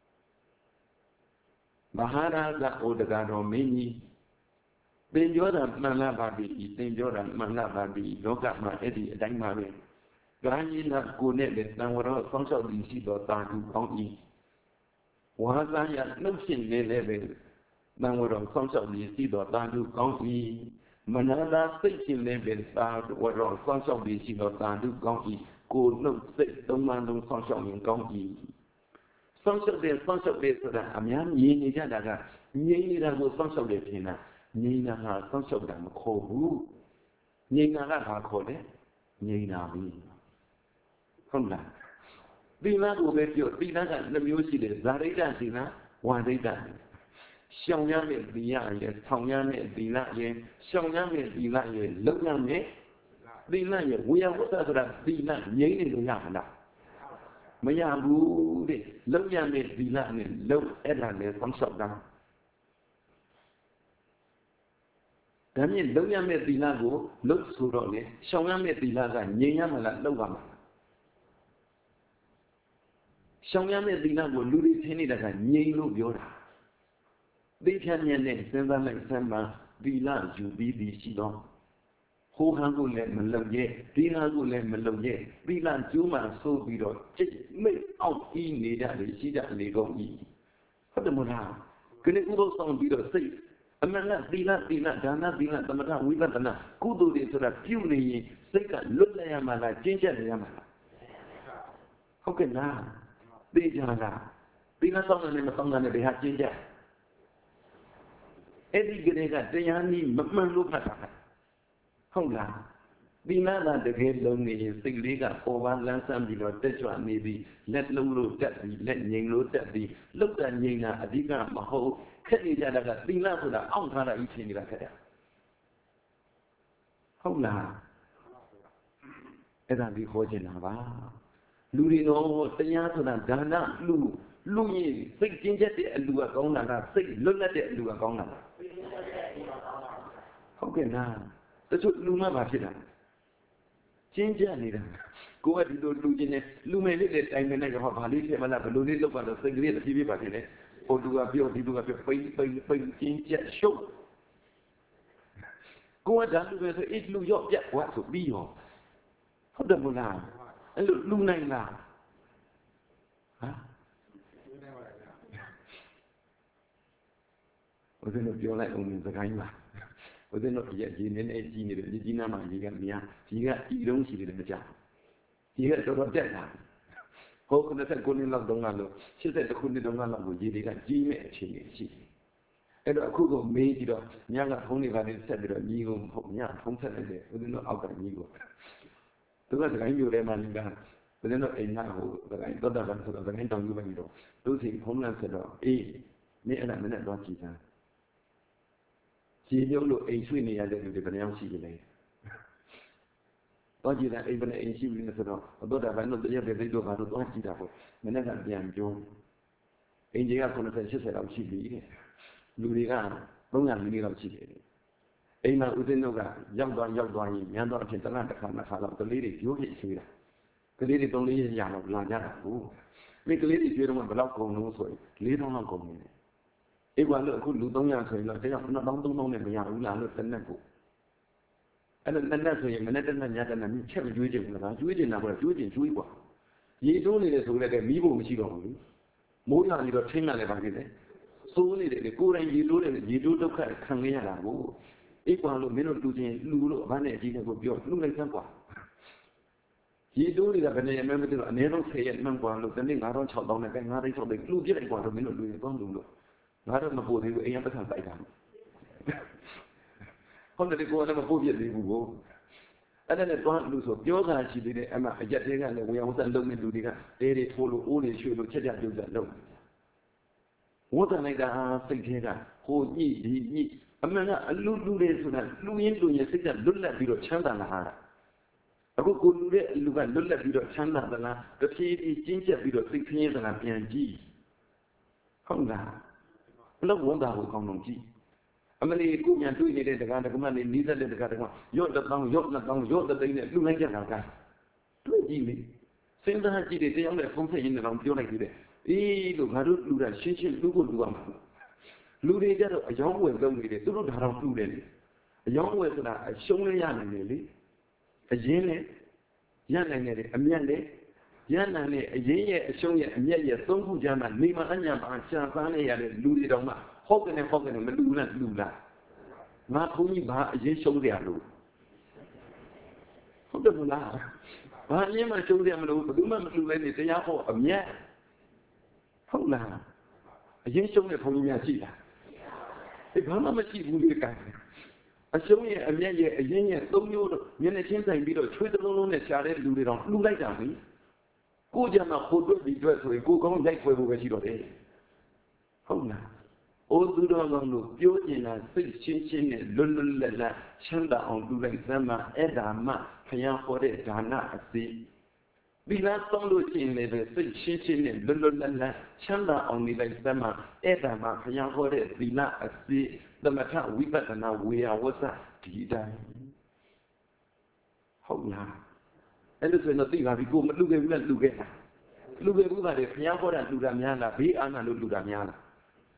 မဟာရာဇဩဒဂတော်မင်းကြီးသင်ပြောတာမှန်လားပါပြီသင်ပြောတာမှန်လားပါပြီလောကမှာအဲ့ဒီအတိုင်းပါပဲကာယေနကိုနဲ့လည်းသံဝရောဆောင်းလျှောက်ပြီးရှိတော်သာဓုကောင်း၏ဝါစာယနှုတ်ဖြင့်လည်းလည်းပဲသံဝရောဆောင်းလျှောက်ပြီးရှိတော်သာဓုကောင်း၏မနာသာစိတ်ဖြင့်လည်းပဲသာဝရောဆောင်းလျှောက်ပြီးရှိတော်သာဓုကောင်း၏ကိုနှုတ်စိတ်သုံးပါးလုံးဆောင်းလျှောက်ရင်ကောင်း၏ဆောင်းလျှောက်တဲ့ဆောင်းလျှောက်တဲ့ဆိုတာအများမြင်နေကြတာကငြိမ်းနေတာကိုဆောင်းလျှောက်တယ်ဖြစ်နေတာငြိမ်းတာဟာဆောင်းလျှောက်တာမခေါ်ဘူးငြိမ်းတာကဘာခေါ်လဲငြိမ်းတာပြီဟုတ်လားသီလကိုပဲပြောသီလကနှစ်မျိုးရှိတယ်ဇာတိတ္တသီလဝါဒိတ္တရှောင်ရမယ့်သီလရဲ့ဆောင်ရမယ့်သီလရဲ့ရှောင်ရမယ့်သီလရဲ့လုံရမယ့်သီလရဲ့ဝေယဝတ္တဆိုတာသီလငြိမ်းနေလို့ရမလားမရဘူးတဲ့လုံရမယ့်သီလနဲ့လုံအဲ့ဒါလည်းဆောင်းလျှောက်တာဒါမြင့်လုံရမယ့်သီလကိုလုံဆိုတော့လေရှောင်ရမယ့်သီလကငြိမ်းရမလားလုံပါမလားရှောင်ရမယ့်သီလကိုလူတွေထင်နေတာကငြိမ်းလို့ပြောတာသိဖြတ်မြတ်နဲ့စဉ်းစားလိုက်စမ်းပါသီလယူပြီးပြီးရှိတော့ဟိုဟန်ကိုလည်းမလုံရဲ့ဒီဟန်ကိုလည်းမလုံရဲ့သီလကျိုးမှဆိုးပြီးတော့จิตမိတ်အောက်ကြီးနေကြလေရှိကြလေကုန်ကြီးဟုတ်တယ်မလားခဏဥပုသ်ဆောင်ပြီးတော့စိတ်အမှန်ကသီလသီလဒါနသီလသမထဝိပဿနာကုသိုလ်တွေဆိုတာပြုနေရင်စိတ်ကလွတ်လပ်ရမှာလားကျင့်ကြံရမှာလားဟုတ်ကဲ့လားသိကြလားသီလဆောင်တယ်မဆောင်တယ်ဘယ်ဟာကျင့်ကြံအဲ့ဒီကလေးကတရားနည်းမမှန်လို့ဖတ်တာဟုတ်လားသီလကတကယ်လုံးနေရင်စိတ်လေးကပေါ်ပါလန်းဆန်းပြီးတော့တက်ကြွနေပြီးလက်လုံးလို့တက်ပြီးလက်ငြိမ်လို့တက်ပြီးလောက်တာငြိမ်တာအဓိကမဟုတ်ခက်နေကြတာကသီလဆိုတာအောင့်ထားတာကြီးထင်နေတာခက်တယ်ဟုတ်လားအဲ့ဒါဒီဟောချင်တာပါလူတွေတော့တရားဆိုတာဒါနလူလူရင်စိတ်ကျဉ်းချက်တဲ့အလူကကောင်းတာကစိတ်လွတ်လပ်တဲ့အလူကကောင်းတာလားဟုတ်ကဲ့လားတချို့လူမှဘာဖြစ်တာကျဉ်းချက်နေတာကိုကဒီလိုလူချင်းနဲ့လူမယ်လေးနဲ့တိုင်နေတဲ့ကဘာလေးဖြစ်မလားဘယ်လိုလေးလုပ်ပါတော့စိတ်ကလေးတစ်ပြေးပြေးပါဖြစ်နေဟိုလူကပြောဒီလူကပြောပိန်ပိန်ပိန်ကျဉ်းချက်ရှုပ်ကိုကဒါလူပဲဆိုအဲ့လူရော့ပြတ်ဝါဆိုပြီးရောဟုတ်တယ်မလားအဲ့လိုလူနိုင်လားဟာဘုရားပြောလိုက်အောင်စကိုင်းပါဘုရားတို့ရဲ့ဒီနည်းနည်းကြီးနေတယ်ဒီကြီးနားမှာဒီကမြားဒီကဤလုံးရှိတယ်မကြဒီကတော်တော်တက်လာဟိုခုနှစ်ခုနှစ်လောက်တုန်းကလို့ရှစ်ဆက်ခုနှစ်တုန်းကလောက်ကိုရေတွေကကြီးမဲ့အခြေအနေရှိအဲ့တော့အခုကမေးကြည့်တော့ညကဖုန်းတွေကနေဆက်ပြီးတော့ညီကိုဟုတ်ညဖုန်းဆက်လိုက်တယ်ဘုရားတို့အောက်ကညီကိုသူကစကိုင်းမျိုးထဲမှာနေတာဘုရားတို့အိမ်ကဟိုစကိုင်းတော်တာကဆိုတော့စကိုင်းတောင်ယူပြီးတော့သူစီဖုန်းလမ်းဆက်တော့အေးမင်းအဲ့ဒါမနဲ့တော့ကြည့်စမ်းကြည်ပြုံးလို့အိမ်ဆွေးနေရတဲ့လူတွေဘယ်နှယောက်ရှိကြလဲတော့ကြည့်တယ်အိမ်ဘယ်နဲ့အိမ်ရှိပြီလဲဆိုတော့တော့တာဘယ်တော့တရက်ပဲသိတော့ဘာလို့တော့ကြည့်တာပေါ့မနေ့ကပြန်ပြောအိမ်ကြီးကခုနှစ်ဆယ်ရှစ်ဆယ်လောက်ရှိပြီတဲ့လူတွေကသုံးရာနီးနီးလောက်ရှိတယ်အိမ်မှာဦးစင်းတို့ကရောက်သွားရောက်သွားရင်ညံတော့အဖြစ်တစ်လတစ်ခါနှစ်ခါလောက်ကလေးတွေရိုးပြည့်ဆွေးတာကလေးတွေသုံးလေးရရလောက်လာကြတာကိုမိကလေးတွေကျွေးတော့ဘယ်လောက်ကုန်လို့ဆိုရင်လေးထောင်လောက်ကုန်နေတယ်အေးကွာလို့အခုလူသုံးရာဆိုရင်တော့တယောက်နှစ်ထောင်သုံးထောင်နဲ့မရဘူးလားလို့တစ်နက်ကိုအဲ့ဒါနှစ်နက်ဆိုရင်မနေ့တစ်နက်ညတစ်နက်မြချက်မကျွေးချင်ဘူးလားကျွေးချင်တာကတော့ကျွေးချင်ကျွေးကွာရေတိုးနေတယ်ဆိုလည်းတဲ့မီးဖို့မရှိတော့ဘူးလေမိုးရွာပြီးတော့ထင်းလာလည်းပါဖြစ်တယ်စိုးနေတယ်လေကိုယ်တိုင်ရေတိုးတယ်ရေတိုးဒုက္ခခံရရတာကိုအေးကွာလို့မင်းတို့လူချင်းလူလို့အဘနဲ့အကြီးနဲ့ကိုပြောလူလိုက်စမ်းကွာရေတိုးနေတာဘယ်နဲ့မှမသိတော့အနည်းဆုံးဆယ်ရက်မှန်ကွာလို့တနေ့ငါးထောင်ခြောက်ထောင်နဲ့ကဲငါးသိန်း၆သိန်းလူပြစ်လိုက်ကွာတော့မင်းတို့လူရင်သွားလူလို့ငါတော့မပို့သေးဘူးအိမ်ကပတ်ခံတိုက်တာဟုတ်တယ်ကိုယ်ကလည်းမပို့ပြစ်သေးဘူးကိုအဲ့ဒါနဲ့တွားလူဆိုပြောတာရှိသေးတယ်အမှအရက်တွေကလည်းဝေယဝဆက်လုံးတဲ့လူတွေကတဲတွေထိုးလို့အိုးတွေရွှေ့လို့ချက်ကြပြုတ်ကြလုံးဝတ်တယ်လိုက်တာစိတ်ထဲကဟိုညှိဒီညှိအမှန်ကအလူလူတွေဆိုတာလူရင်းလူရင်းစိတ်ကလွတ်လပ်ပြီးတော့ချမ်းသာလာတာအခုကိုလူတဲ့အလူကလွတ်လပ်ပြီးတော့ချမ်းသာသလားတဖြည်းဖြည်းကျဉ်းကျပ်ပြီးတော့စိတ်ခင်းသလားပြန်ကြည့်ဟုတ်လားဘလို့ဝန်တာကိုကောင်းအောင်ကြည့်အမလီကိုညာတွေ့နေတဲ့တက္ကသိုလ်ကမှနေနီးစက်တဲ့တက္ကသိုလ်ကရော့တစ်တောင်းရော့နှစ်တောင်းရော့တစ်သိန်းနဲ့လူလိုက်ကြတာကတွေ့ကြည့်လေစဉ်းစားကြည့်တယ်တရားနဲ့ဖုံးဆက်ရင်းနဲ့တော့ပြောလိုက်သေးတယ်အေးလို့ငါတို့လူတာရှင်းရှင်းလူကိုလူရမှာလူတွေကြတော့အယောင်းဝယ်သုံးနေတယ်သူတို့ဒါတော့တူတယ်လေအယောင်းဝယ်ဆိုတာအရှုံးလေးရနိုင်တယ်လေအရင်နဲ့ရနိုင်တယ်အမျက်နဲ့ရနိုင်တဲ့အရင်ရဲ့အရှုံးရဲ့အမျက်ရဲ့သုံးခုကြားမှာနေမအညာပါရှာစားနေရတဲ့လူတွေတောင်မှဟုတ်တယ်နဲ့ဟုတ်တယ်နဲ့မလူနဲ့လူလားငါဘုန်းကြီးဘာအရင်ရှုံးကြရလို့ဟုတ်တယ်မလားဘာအရင်မှရှုံးကြမလို့ဘယ်သူမှမလူလဲနေတရားဟောအမျက်ဟုတ်လားအရင်ရှုံးတဲ့ဘုန်းကြီးများရှိလားဒီဘာမှမရှိဘူးလေကံအရှုံးရဲ့အမျက်ရဲ့အရင်ရဲ့သုံးမျိုးမျက်နှာချင်းဆိုင်ပြီးတော့ချွေးတလုံးလုံးနဲ့ရှားတဲ့လူတွေတော့လှူလိုက်တာပြီကိုကြမှာခိုးတွက်ပြီးတွက်ဆိုရင်ကိုကောင်းရိုက်ခွဲဖို့ပဲရှိတော့တယ်ဟုတ်လားအိုးသူတော်ကောင်းတို့ပြောကျင်တာစိတ်ရှင်းရှင်းနဲ့လွတ်လွတ်လပ်လပ်ချမ်းသာအောင်လှူလိုက်စမ်းမှအဲ့ဒါမှဘုရားဟောတဲ့ဒါနအစီဒီလားတောင်းလို့ရှိရင်လည်းစိတ်ရှင်းရှင်းနဲ့လွတ်လွတ်လပ်လပ်ချမ်းသာအောင်နေလိုက်စမ်းမှအဲ့ဒါမှဘုရားဟောတဲ့သီလအစီသမထဝိပဿနာဝေယဝဆဒီတိုင်းဟုတ်လားအဲ့လိုဆိုရင်တော့သိပါပြီကိုမလှူခဲ့ဘူးလားလှူခဲ့လားလှူခဲ့ဘူးပါတယ်ဘုရားဟောတာလှူတာများလားဘေးအာနာလို့လှူတာများလား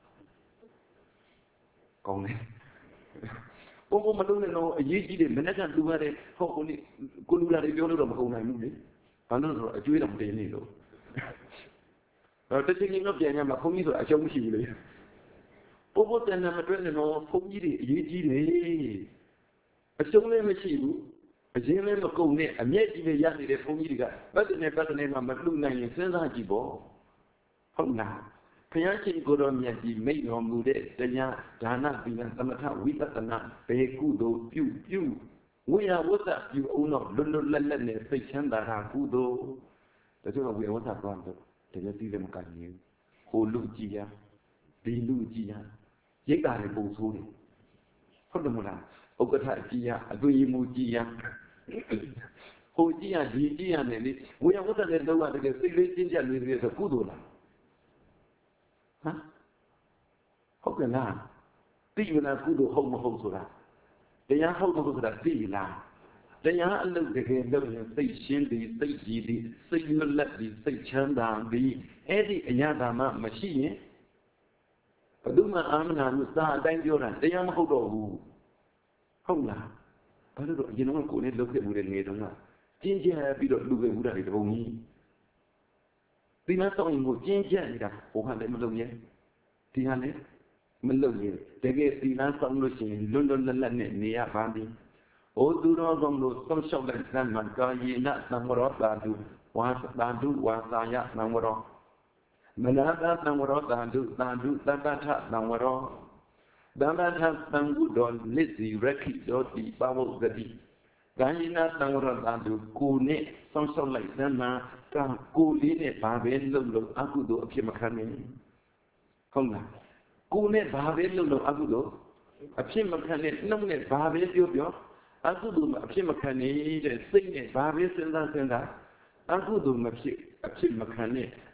ကောင်းတယ်ဘုံဘုံမလုံးနဲ့တော့အရေးကြီးတယ်မနေ့ကလှူရတယ်ဟောကိုလေကိုလူလာတွေပြောလို့တော့မကုန်နိုင်ဘူးလေဘာလို့လဲဆိုတော့အကျွေးတော့မတင်နေလို့အဲ့တချင်းချင်းတော့ပြန်ရမှာဘုန်းကြီးဆိုအရှုံးမရှိဘူးလေပို့ဖို့တန်တယ်မတွေ့နဲ့တော့ဘုန်းကြီးတွေအရေးကြီးတယ်အရှုံးလည်းမရှိဘူးအရင်လည်းမကုန်နဲ့အမျက်ကြီးပဲရနေတဲ့ဘုန်းကြီးတွေကပတ်တဲ့နဲ့ပတ်တဲ့နဲ့မှမလှူနိုင်ရင်စဉ်းစားကြည့်ပေါ့ဟုတ်လားဘုရားရှင်ကိုယ်တော်မြတ်ကြီးမိန့်တော်မူတဲ့တရားဒါနသီလသမထဝိပဿနာဘေကုသိုလ်ပြုပြုဝိယဝတ္တပြုအောင်တော့လွတ်လွတ်လပ်လပ်နဲ့စိတ်ချမ်းသာတာကုသိုလ်ဒါကြောင့်ဝိယဝတ္တကောင်းတော့တကယ်သိတယ်မကန်ဘူးဟိုလူကြည်ရဒီလူကြည်ရရိတ်တာတွေပုံဆိုးတယ်ဟုတ်တယ်မလားဥက္ကဋ္ဌကြည်ရအသွေးမူကြည်ရဟိုကြည်ရဒီကြည်ရနဲ့လေဝိယဝတ္တနဲ့တော့တကယ်စိတ်လေးကျဉ်းကျပ်နေတယ်ဆိုကုသိုလ်လားဟမ်ဟုတ်ကဲ့လားသိမလားကုသိုလ်ဟုတ်မဟုတ်ဆိုတာတရားဟုတ်မဟုတ်ဆိုတာသိလားတရားအလုပ်တကယ်လုပ်ရင်စိတ်ရှင်းသည်စိတ်ကြည်သည်စိတ်လွတ်လပ်သည်စိတ်ချမ်းသာသည်အဲ့ဒီအရာသာမှမရှိရင်ဘယ်သူမှအာမနာမှုစာအတိုင်းပြောတာတရားမဟုတ်တော့ဘူးဟုတ်လားဘာလို့တော့အရင်ကကိုယ်နဲ့လုပ်ခဲ့မှုတွေငယ်တုန်းကကျင်းကျက်ပြီးတော့လူခဲ့မှုတာတွေတပုံကြီးဒီမှာတောင်းရင်ကိုကျင်းကျက်နေတာဟိုကလည်းမလုပ်ရဲဒီကလည်းမလုပ်ရဲတကယ်ဒီလမ်းဆောင်လို့ရှိရင်လွတ်လွတ်လပ်လပ်နဲ့နေရပါသည်ဩသူတော်ကောင်းတို့ဆုံးရှုံးတဲ့သံဃာကာယေနသံဝရောတာတုဝါသာတုဝါသာယသံဝရောမနာတသံဝရောတာတုသာတုသတ္တထသံဝရောသံဃာထသံဃုတော်လစ်စီရခိတော်တိပဝုဂတိကာယေနသံဝရောတာတုကိုနဲ့ဆုံးရှုံးလိုက်သံဃာကကိုလေးနဲ့ဘာပဲလုပ်လို့အကုသိုလ်အဖြစ်မခံနိုင်ဟုတ်လားကိုနဲ့ဘာပဲလုပ်လို့အကုသိုလ်အဖြစ်မခံနဲ့နှုတ်နဲ့ဘာပဲပြောပြောအကုသိုလ်အဖြစ်မခံနေတဲ့စိတ်နဲ့ဘာပဲစဉ်းစားစဉ်းစားအကုသိုလ်မဖြစ်အဖြစ်မခံနဲ့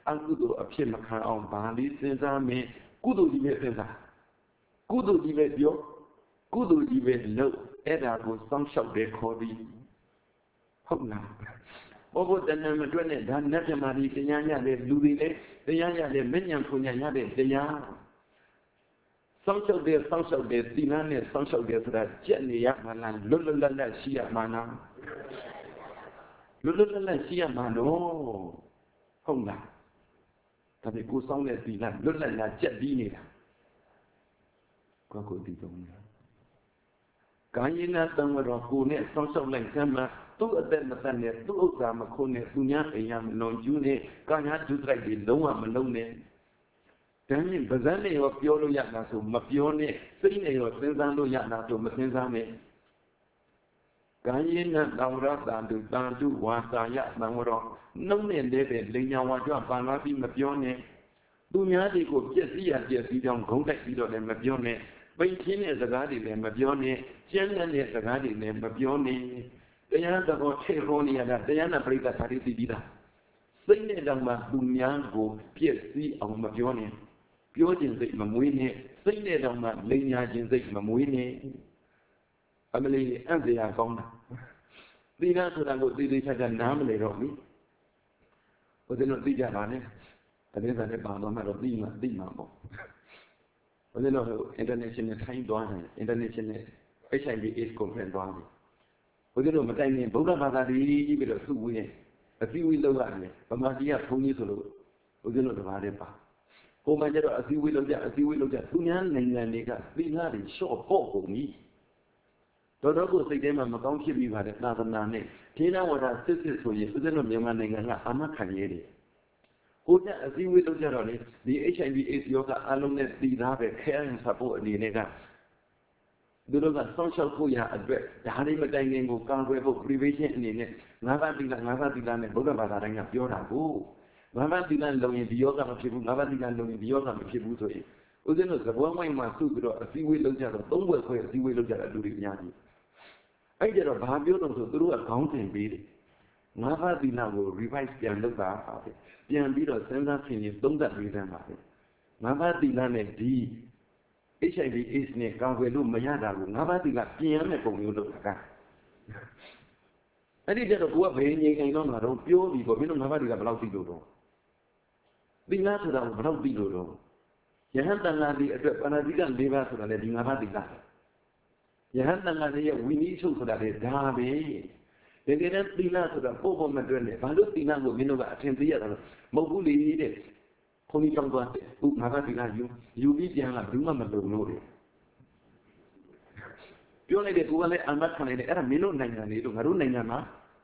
အကုသိုလ်အဖြစ်မခံအောင်ဗာလေးစဉ်းစားမယ်ကုသိုလ်ကြီးပဲစဉ်းစားကုသိုလ်ကြီးပဲပြောကုသိုလ်ကြီးပဲလုပ်အဲ့ဒါကိုစောင့်ရှောက်တယ်ခေါ်သည်ဟုတ်လားဘောဘတဏ္ဍမတွက်နဲ့ဒါနတ်ပြမာဒီတရားရတယ်လူတွေလည်းတရားရတယ်မဉ္ဇဉ်ဖွညာရတဲ့တရားစောင့်ရှောက်တယ်စောင့်ရှောက်တယ်သီလနဲ့စောင့်ရှောက်တယ်ဆိုတာကြက်နေရမှလားလွတ်လွတ်လပ်လပ်ရှိရမှာလားလွတ်လွတ်လပ်လပ်ရှိရမှာနော်ဟုတ်လားဒါပေမဲ့ကိုစောင့်တဲ့သီလလွတ်လပ်လပ်ကြက်ပြီးနေတာကိုကိုဒီတော့နေတာကာယနာတံဝရောကိုနဲ့စောင့်ရှောက်လိုက်စမ်းမှာသူ့အသက်မသက်နဲ့သူ့ဥစ္စာမခုနဲ့သူများအိမ်ရမလွန်ကျူးနဲ့ကာညာဒုစရိုက်တွေလုံးဝမလုံးနဲ့ဒါနဲ့ဗဇန်းနဲ့ရောပြောလို့ရတာဆိုမပြောနဲ့စိတ်နဲ့ရောစဉ်းစားလို့ရတာဆိုမစဉ်းစားနဲ့ကာယနာတံဝရတံတုတံတုဝါစာယတံဝရောနှုံးနဲ့လည်းပဲလိညာဝါကြွပန်လာပြီးမပြောနဲ့သူများတွေကိုပြည့်စည်ရပြည့်စည်ကြောင်းဂုံးတိုက်ပြီးတော့လည်းမပြောနဲ့ပိန်ချင်းတဲ့စကားတွေလည်းမပြောနဲ့ကျန်းတဲ့စကားတွေလည်းမပြောနဲ့တရားတော်ထေရောနေရတာတရားနာပရိသတ်ဓာတိပြီးတာစိတ်နဲ့တောင်မှသူများကိုပြည့်စည်အောင်မပြောနဲ့ပြောခြင်းစိတ်မမွေးနဲ့စိတ်နဲ့တောင်မှလိညာခြင်းစိတ်မမွေးနဲ့အမလီအံ့စရာကောင်းတာသီလဆိုတာကိုသိသိချာချာနားမလဲတော့ဘူးဘုရားတို့သိကြပါနဲ့တကယ်ဆိုလည်းပါတော့မှတော့သိမှသိမှာပေါ့ဘုရားတို့ international ထိုင်းသွားတယ် international เอช ไอ วี AIDS conference သွားတယ်ဘုရားတို့မတိုင်ခင်ဗုဒ္ဓဘာသာကြီးပြီးတော့သူ့ဝင်းအစည်းအဝေးလုပ်ရတယ်ဗမာကြီးကဘုန်းကြီးဆိုလို့ဘုရားတို့တပါးတည်းပါဟိုမှာကျတော့အစည်းအဝေးလုပ်ကြအစည်းအဝေးလုပ်ကြသူများနိုင်ငံတွေကသီလတွေလျှော့ပေါ့ကုန်ပြီတော်တော်ကိုစိတ်ထဲမှာမကောင်းဖြစ်ပြီးပါတယ်သာသနာနဲ့ထေရဝါဒစစ်စစ်ဆိုရင်ဦးဇင်းတို့မြန်မာနိုင်ငံကအာမခံရဲတယ်ဟိုကအစည်းအဝေးလုပ်ကြတော့လေဒီ เอช ไอ วี AIDS ရောဂါအလုံးနဲ့တည်သားပဲ care and support အနေနဲ့ကသူတို့ကစောင့်ရှောက်ဖို့ရအတွက်ဒါတွေမတိုင်ခင်ကိုကာကွယ်ဖို့ prevention အနေနဲ့ငါးပါးသီလငါးပါးသီလနဲ့ဗုဒ္ဓဘာသာတိုင်းကပြောတာကိုငါးပါးသီလလုံရင်ဒီယောဂမဖြစ်ဘူးငါးပါးသီလလုံရင်ဒီယောဂမဖြစ်ဘူးဆိုရင်ဦးဇင်းတို့သဘောမိုင်းမှာစုပြီးတော့အစည်းအဝေးလုပ်ကြတော့သုံးဘွယ်ခွဲအစည်းအဝေးလုပ်ကြတာလူတွေအများကြီးအဲ့ကြတော့ဘာပြောတော့ဆိုသူတို့ကခေါင်းတင်ပေးတယ်ငါးပါးသီလကို revise ပြန်လုပ်တာပါပဲပြန်ပြီးတော့စဉ်းစားဆင်ခြင်သုံးသပ်ပြီးစမ်းပါပဲငါးပါးသီလနဲ့ဒီ เอช ไอ วี AIDS နဲ့ကာကွယ်လို့မရတာကိုငါးပါးသီလပြင်ရမယ့်ပုံမျိုးလုပ်တာကအဲ့ဒီကြတော့ကိုကဘယ်ငြိမ်အိမ်တော့မှာတော့ပြောပြီးပေါ့မင်းတို့ငါးပါးသီလဘယ်လောက်သိလို့တော့သီလဆိုတာဘယ်လောက်သိလို့တော့ယဟန်တန်လာဒီအတွက်ပါဏာတိက၄ပါးဆိုတာလေဒီငါးပါးသီလယဟန်တန်လာရဲ့ဝိနည်းချုပ်ဆိုတာလေဒါပဲတကယ်တမ်းသီလဆိုတာပို့ဖို့မတွက်နဲ့ဘာလို့သီလကိုမင်းတို့ကအထင်သေးရတာလဲမဟုတ်ဘူးလေတဲ့ဘုန်းကြီးကြောင့်သွားတယ်ဥငါးပါးသီလယူယူပြီးပြန်လာဘူးမှမလုံလို့တယ်ပြောလိုက်တဲ့ကိုကလည်းအမတ်ခံနေတယ်အဲ့ဒါမင်းတို့နိုင်ငံလေးတို့ငါတို့နိုင်ငံမှာ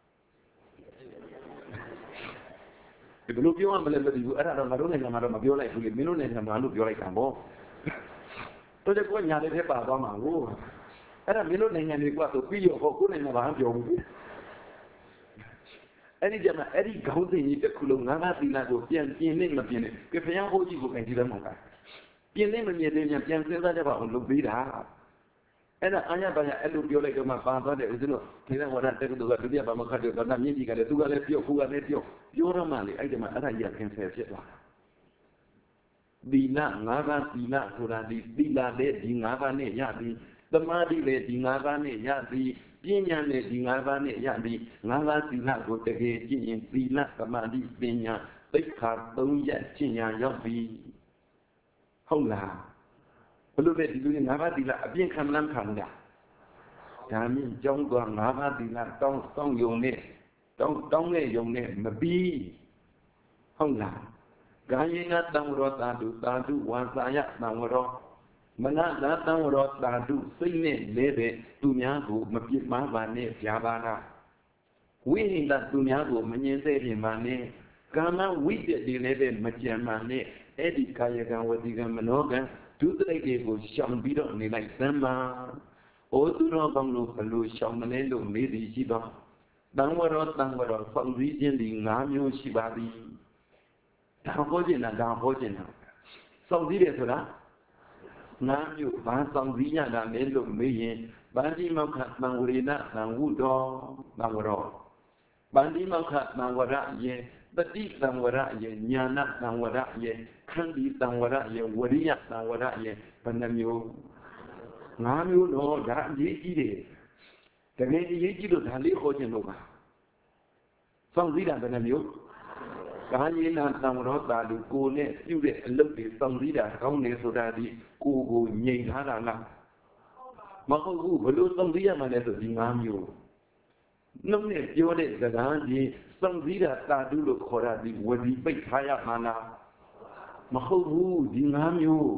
ဘယ်လိုပြောရမလဲမသိဘူးအဲ့ဒါတော့ငါတို့နိုင်ငံမှာတော့မပြောလိုက်ဘူးလေမင်းတို့နိုင်ငံမှာလို့ပြောလိုက်တာပေါ့တော့ကျကိုညာလေးထဲပါသွားမှာကိုအဲ့ဒါမင်းတို့နိုင်ငံတွေကဆိုပြီးရောကိုနိုင်ငံဘာမှပြောဘူးအဲ့ဒီကျမှအဲ့ဒီခေါင်းစဉ်ကြီးတစ်ခုလုံးငါးပါးသီလကိုပြန်ပြင်နေမပြင်နဲ့ကြဖျားဟိုးကြီးကိုပြန်ကြည့်တယ်မဟုတ်လားပြင်နေမမြင်သေးပြန်ပြန်စဉ်းစားကြပါအောင်လုပ်ပေးတာအဲ့ဒါအာရပါရအဲ့လိုပြောလိုက်တော့မှပါသွားတယ်ဦးဇင်းတို့ဒီကဝရတက်တူကဒုတိယဘာမခတ်တယ်တော့မြင့်ကြီးကလည်းသူကလည်းပြောခုကလည်းပြောပြောတော့မှလေအဲ့ဒီမှာအဲ့ဒါကြီးကခင်ဆယ်ဖြစ်သွားတာသီလငါးပါးသီလဆိုတာဒီသီလတဲ့ဒီငါးပါးနဲ့ရသည်သမာဓိလည်းဒီငါးပါးနဲ့ရသည်ပညာနဲ့ဒီငါးပါးနဲ့ရသည်ငါးပါးသီလကိုတကယ်ကျင့်ရင်သီလသမာဓိပညာသိက္ခာသုံးရပ်ကျင့်ရရောက်ပြီဟုတ်လားဘလို့ပဲဒီလူတွေငါးပါးသီလအပြင်းခံမလားခံလားဒါမြင့်ကြောင်းသွားငါးပါးသီလတောင်းတောင်းယုံနဲ့တောင်းတောင်းတဲ့ယုံနဲ့မပြီးဟုတ်လားကာယေနတံဝရောတာတုတာတုဝါစာယတံဝရောမနနာတံဝရောတာတုစိတ်နဲ့လဲတဲ့သူများကိုမပြစ်မှားပါနဲ့ဗျာပါလားဝိဟိတသူများကိုမငြင်းသေးပြင်ပါနဲ့ကာမဝိတ္တတွေလည်းပဲမကြံပါနဲ့အဲ့ဒီကာယကံဝစီကံမနောကံဒုစရိုက်တွေကိုရှောင်ပြီးတော့နေလိုက်သမ်းပါ။အိုသူတော်ကောင်းတို့ဘလို့ရှောင်မလဲလို့မေးသည်ရှိတော့တံဝရောတံဝရောဆောင်စည်းခြင်းဒီ၅မျိုးရှိပါသည်။ဒါဟောခြင်းလားဒါဟောခြင်းလားဆောင်စည်းတယ်ဆိုတာ၅မျိုးဘာဆောင်စည်းရတာလဲလို့မေးရင်ဗန္တိမောက္ခတံဝရိဏတံဝုတော်တံဝရောဗန္တိမောက္ခတံဝရယေတတိတံဝရရဲ့ညာဏတံဝရရဲ့ခန္တီတံဝရရဲ့ဝရိယတံဝရရဲ့ဘယ်နှမျိုးငါးမျိုးတော့ဒါအရေးကြီးတယ်တကယ်အရေးကြီးလို့ဒါလေးခေါ်ခြင်းလို့ပါစောင့်စည်းတာဘယ်နှမျိုးကာယေနသံဝရောတာလူကိုနဲ့ပြုတဲ့အလုပ်တွေစောင့်စည်းတာကောင်းနေဆိုတာဒီကိုကိုငြိမ်ထားတာလားမဟုတ်ဘူးဘယ်လိုစောင့်စည်းရမှလဲဆိုဒီငါးမျိုးနှုတ်နဲ့ပြောတဲ့စကားကြီးစောင့်စည်းတာတာတုလို့ခေါ်တာဒီဝစီပိတ်ထားရမှလားမဟုတ်ဘူးဒီငါးမျိုး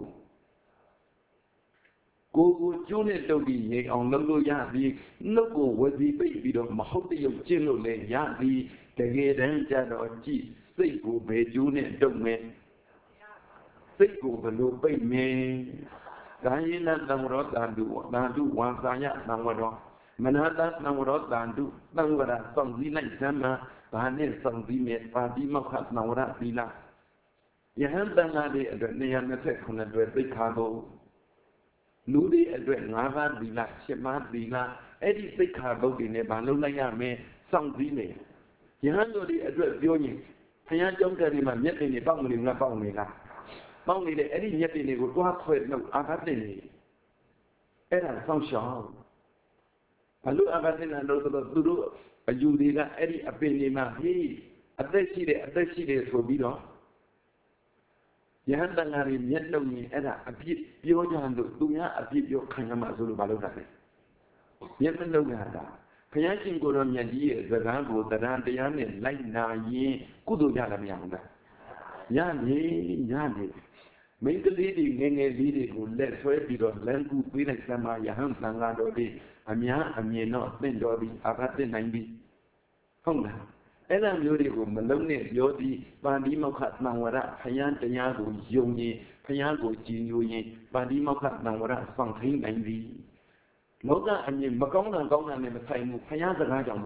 ကိုကိုကျိုးနဲ့တုတ်ပြီးငြိမ်အောင်လုပ်လို့ရပြီးနှုတ်ကိုဝစီပိတ်ပြီးတော့မဟုတ်တရုပ်ကျင့်လို့လည်းရပြီးတကယ်တမ်းကျတော့ကြည့်စိတ်ကိုဘယ်ကျိုးနဲ့တုတ်မယ်စိတ်ကိုဘယ်လိုပိတ်မယ်ကာယေနသံဝရောတံတုတံတုဝံစာယသံဝရောမနတသံဝရောတံတုသံဝရစောင့်စည်းလိုက်စမ်းမှာဘာနဲ့စောင့်စည်းမယ်ပါတိမောက္ခသံဝရသီလယဟန်တန်ဃာတွေအတွက်နေရာ၂၇အတွက်သိက္ခာပုဒ်လူတွေအတွက်၅ပါးသီလ၈ပါးသီလအဲ့ဒီသိက္ခာပုဒ်တွေနဲ့ဘာလုပ်လိုက်ရမယ်စောင့်စည်းမယ်ယဟန်တို့တွေအတွက်ပြောရင်ဘုရားကျောင်းတွေမှာမျက်တင်တွေပေါက်မနေဘူးလားပေါက်နေလားပေါက်နေတဲ့အဲ့ဒီမျက်တင်တွေကိုတွားခွဲလို့အာဃတ်တင်နေအဲ့ဒါစောင့်ရှောက်ဘာလို့အာဃတ်တင်နေလို့ဆိုတော့သူတို့အယူတွေကအဲ့ဒီအပင်တွေမှာဟေးအသက်ရှိတယ်အသက်ရှိတယ်ဆိုပြီးတော့ယဟန်တန်ဃာတွေမျက်လုံးကြီးအဲ့ဒါအပြစ်ပြောကြလို့သူများအပြစ်ပြောခံရမှာဆိုလို့ဘာလုပ်တာလဲမျက်လုံးကတာဘုရားရှင်ကိုယ်တော်မြတ်ကြီးရဲ့စကားကိုတရားတရားနဲ့လိုက်နာရင်ကုသိုလ်ရတာမရဘူးလားရနေရနေမိန်းကလေးတွေငယ်ငယ်လေးတွေကိုလက်ဆွဲပြီးတော့လမ်းကူပေးလိုက်သမာယဟန်သံဃာတော်တွေအများအမြင်တော့သင့်တော်ပြီးအာဃတ်တင်နိုင်ပြီဟုတ်လားအဲ့လိုမျိုးတွေကိုမလုံးနဲ့ပြောပြီးပါဠိမောက္ခသံဝရဘုရားတရားကိုယုံရင်ဘုရားကိုကြည်ညိုရင်ပါဠိမောက္ခသံဝရစောင့်ထိန်နိုင်ပြီလောကအမြင်မကောင်းတာကောင်းတာနဲ့မဆိုင်ဘူးဘုရားစကားကြောင့်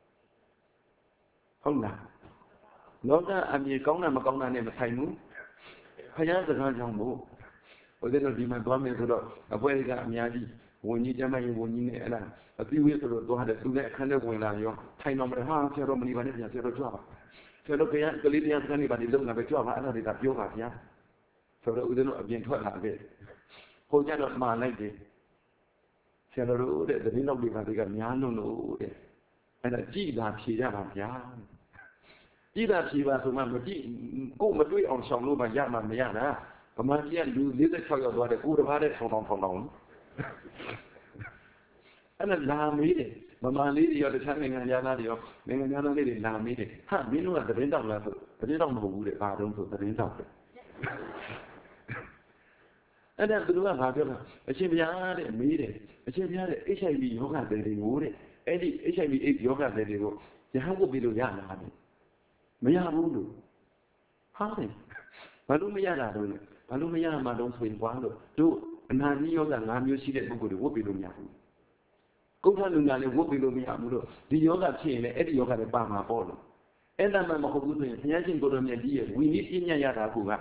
ဟုတ်လားလောကအမြင်ကောင်းတာမကောင်းတာနဲ့မဆိုင်ဘူးဘုရားစကားကြောင့်မို့ဟိုတဲ့တော့ဒီမှာသွားမယ်ဆိုတော့အပွဲကအများကြီးဝန်ကြီးကျမ်းမာရေးဝန်ကြီးနဲ့အဲ့ဒါအသီးဝေးဆိုတော့သွားတယ်သူနဲ့အခန်းထဲဝင်လာရောထိုင်တော့မလဲဟာဆရာတော်မနေပါနဲ့ဆရာဆရာတော်ကြွပါဆရာတော်ကရကလေးတရားစကားနေပါဒီလုံးလာပဲကြွပါအဲ့ဒါတွေကပြောပါဗျာဆိုတော့ဦးဇင်းတို့အပြင်ထွက်လာခဲ့ဟိုကျတော့မှားလိုက်တယ်ဆရာတော်တို့တဲ့သတင်းတော်တွေကတွေကများလုံးလို့တဲ့အဲ့ဒါကြည်သာဖြေကြပါဗျာကြည်သာဖြေပါဆိုမှမကြည့်ကိုမတွေးအောင်ရှောင်လို့မှရမှမရတာဗမာပြည်ကလူ၄၆ယောက်သွားတယ်ကိုတစ်ပါးတဲ့ထောင်ထောင်ထောင်ထောင်အဲ့ဒါလာမေးတယ်ဗမာလေးတွေရောတခြားနိုင်ငံသားတွေရောနိုင်ငံသားလေးတွေလာမေးတယ်ဟာမင်းတို့ကသတင်းတောက်လားဆိုသတင်းတောက်မဟုတ်ဘူးတဲ့ဘာတုံးဆိုသတင်းတောက်တယ်အဲ့ဒါသူတို့ကဘာပြောလဲအရှင်ဘုရားတဲ့မေးတယ်အရှင်ဘုရားတဲ့ H I V ယောဂတဲ့တွေကိုတဲ့အဲ့ဒီ H I V AIDS ယောဂတဲ့တွေကိုရဟန်းကိုပြီးလို့ရလားတဲ့မရဘူးလို့ဟာတယ်ဘာလို့မရတာတော့လဲဘာလို့မရမှာတော့ဆိုရင်ကွာလို့တို့အနာကြီးယောဂ၅မျိုးရှိတဲ့ပုဂ္ဂိုလ်တွေဝတ်ပြီးလို့မရဘူးကုသလူနာလည်းဝတ်ပြီးလို့မရဘူးလို့ဒီယောဂဖြစ်ရင်လည်းအဲ့ဒီယောဂလည်းပါမှာပေါ့လို့အဲ့ဒါမှမဟုတ်ဘူးဆိုရင်ဘုရားရှင်ကိုယ်တော်မြတ်ကြီးရဲ့ဝိနည်းပညာရတာကူက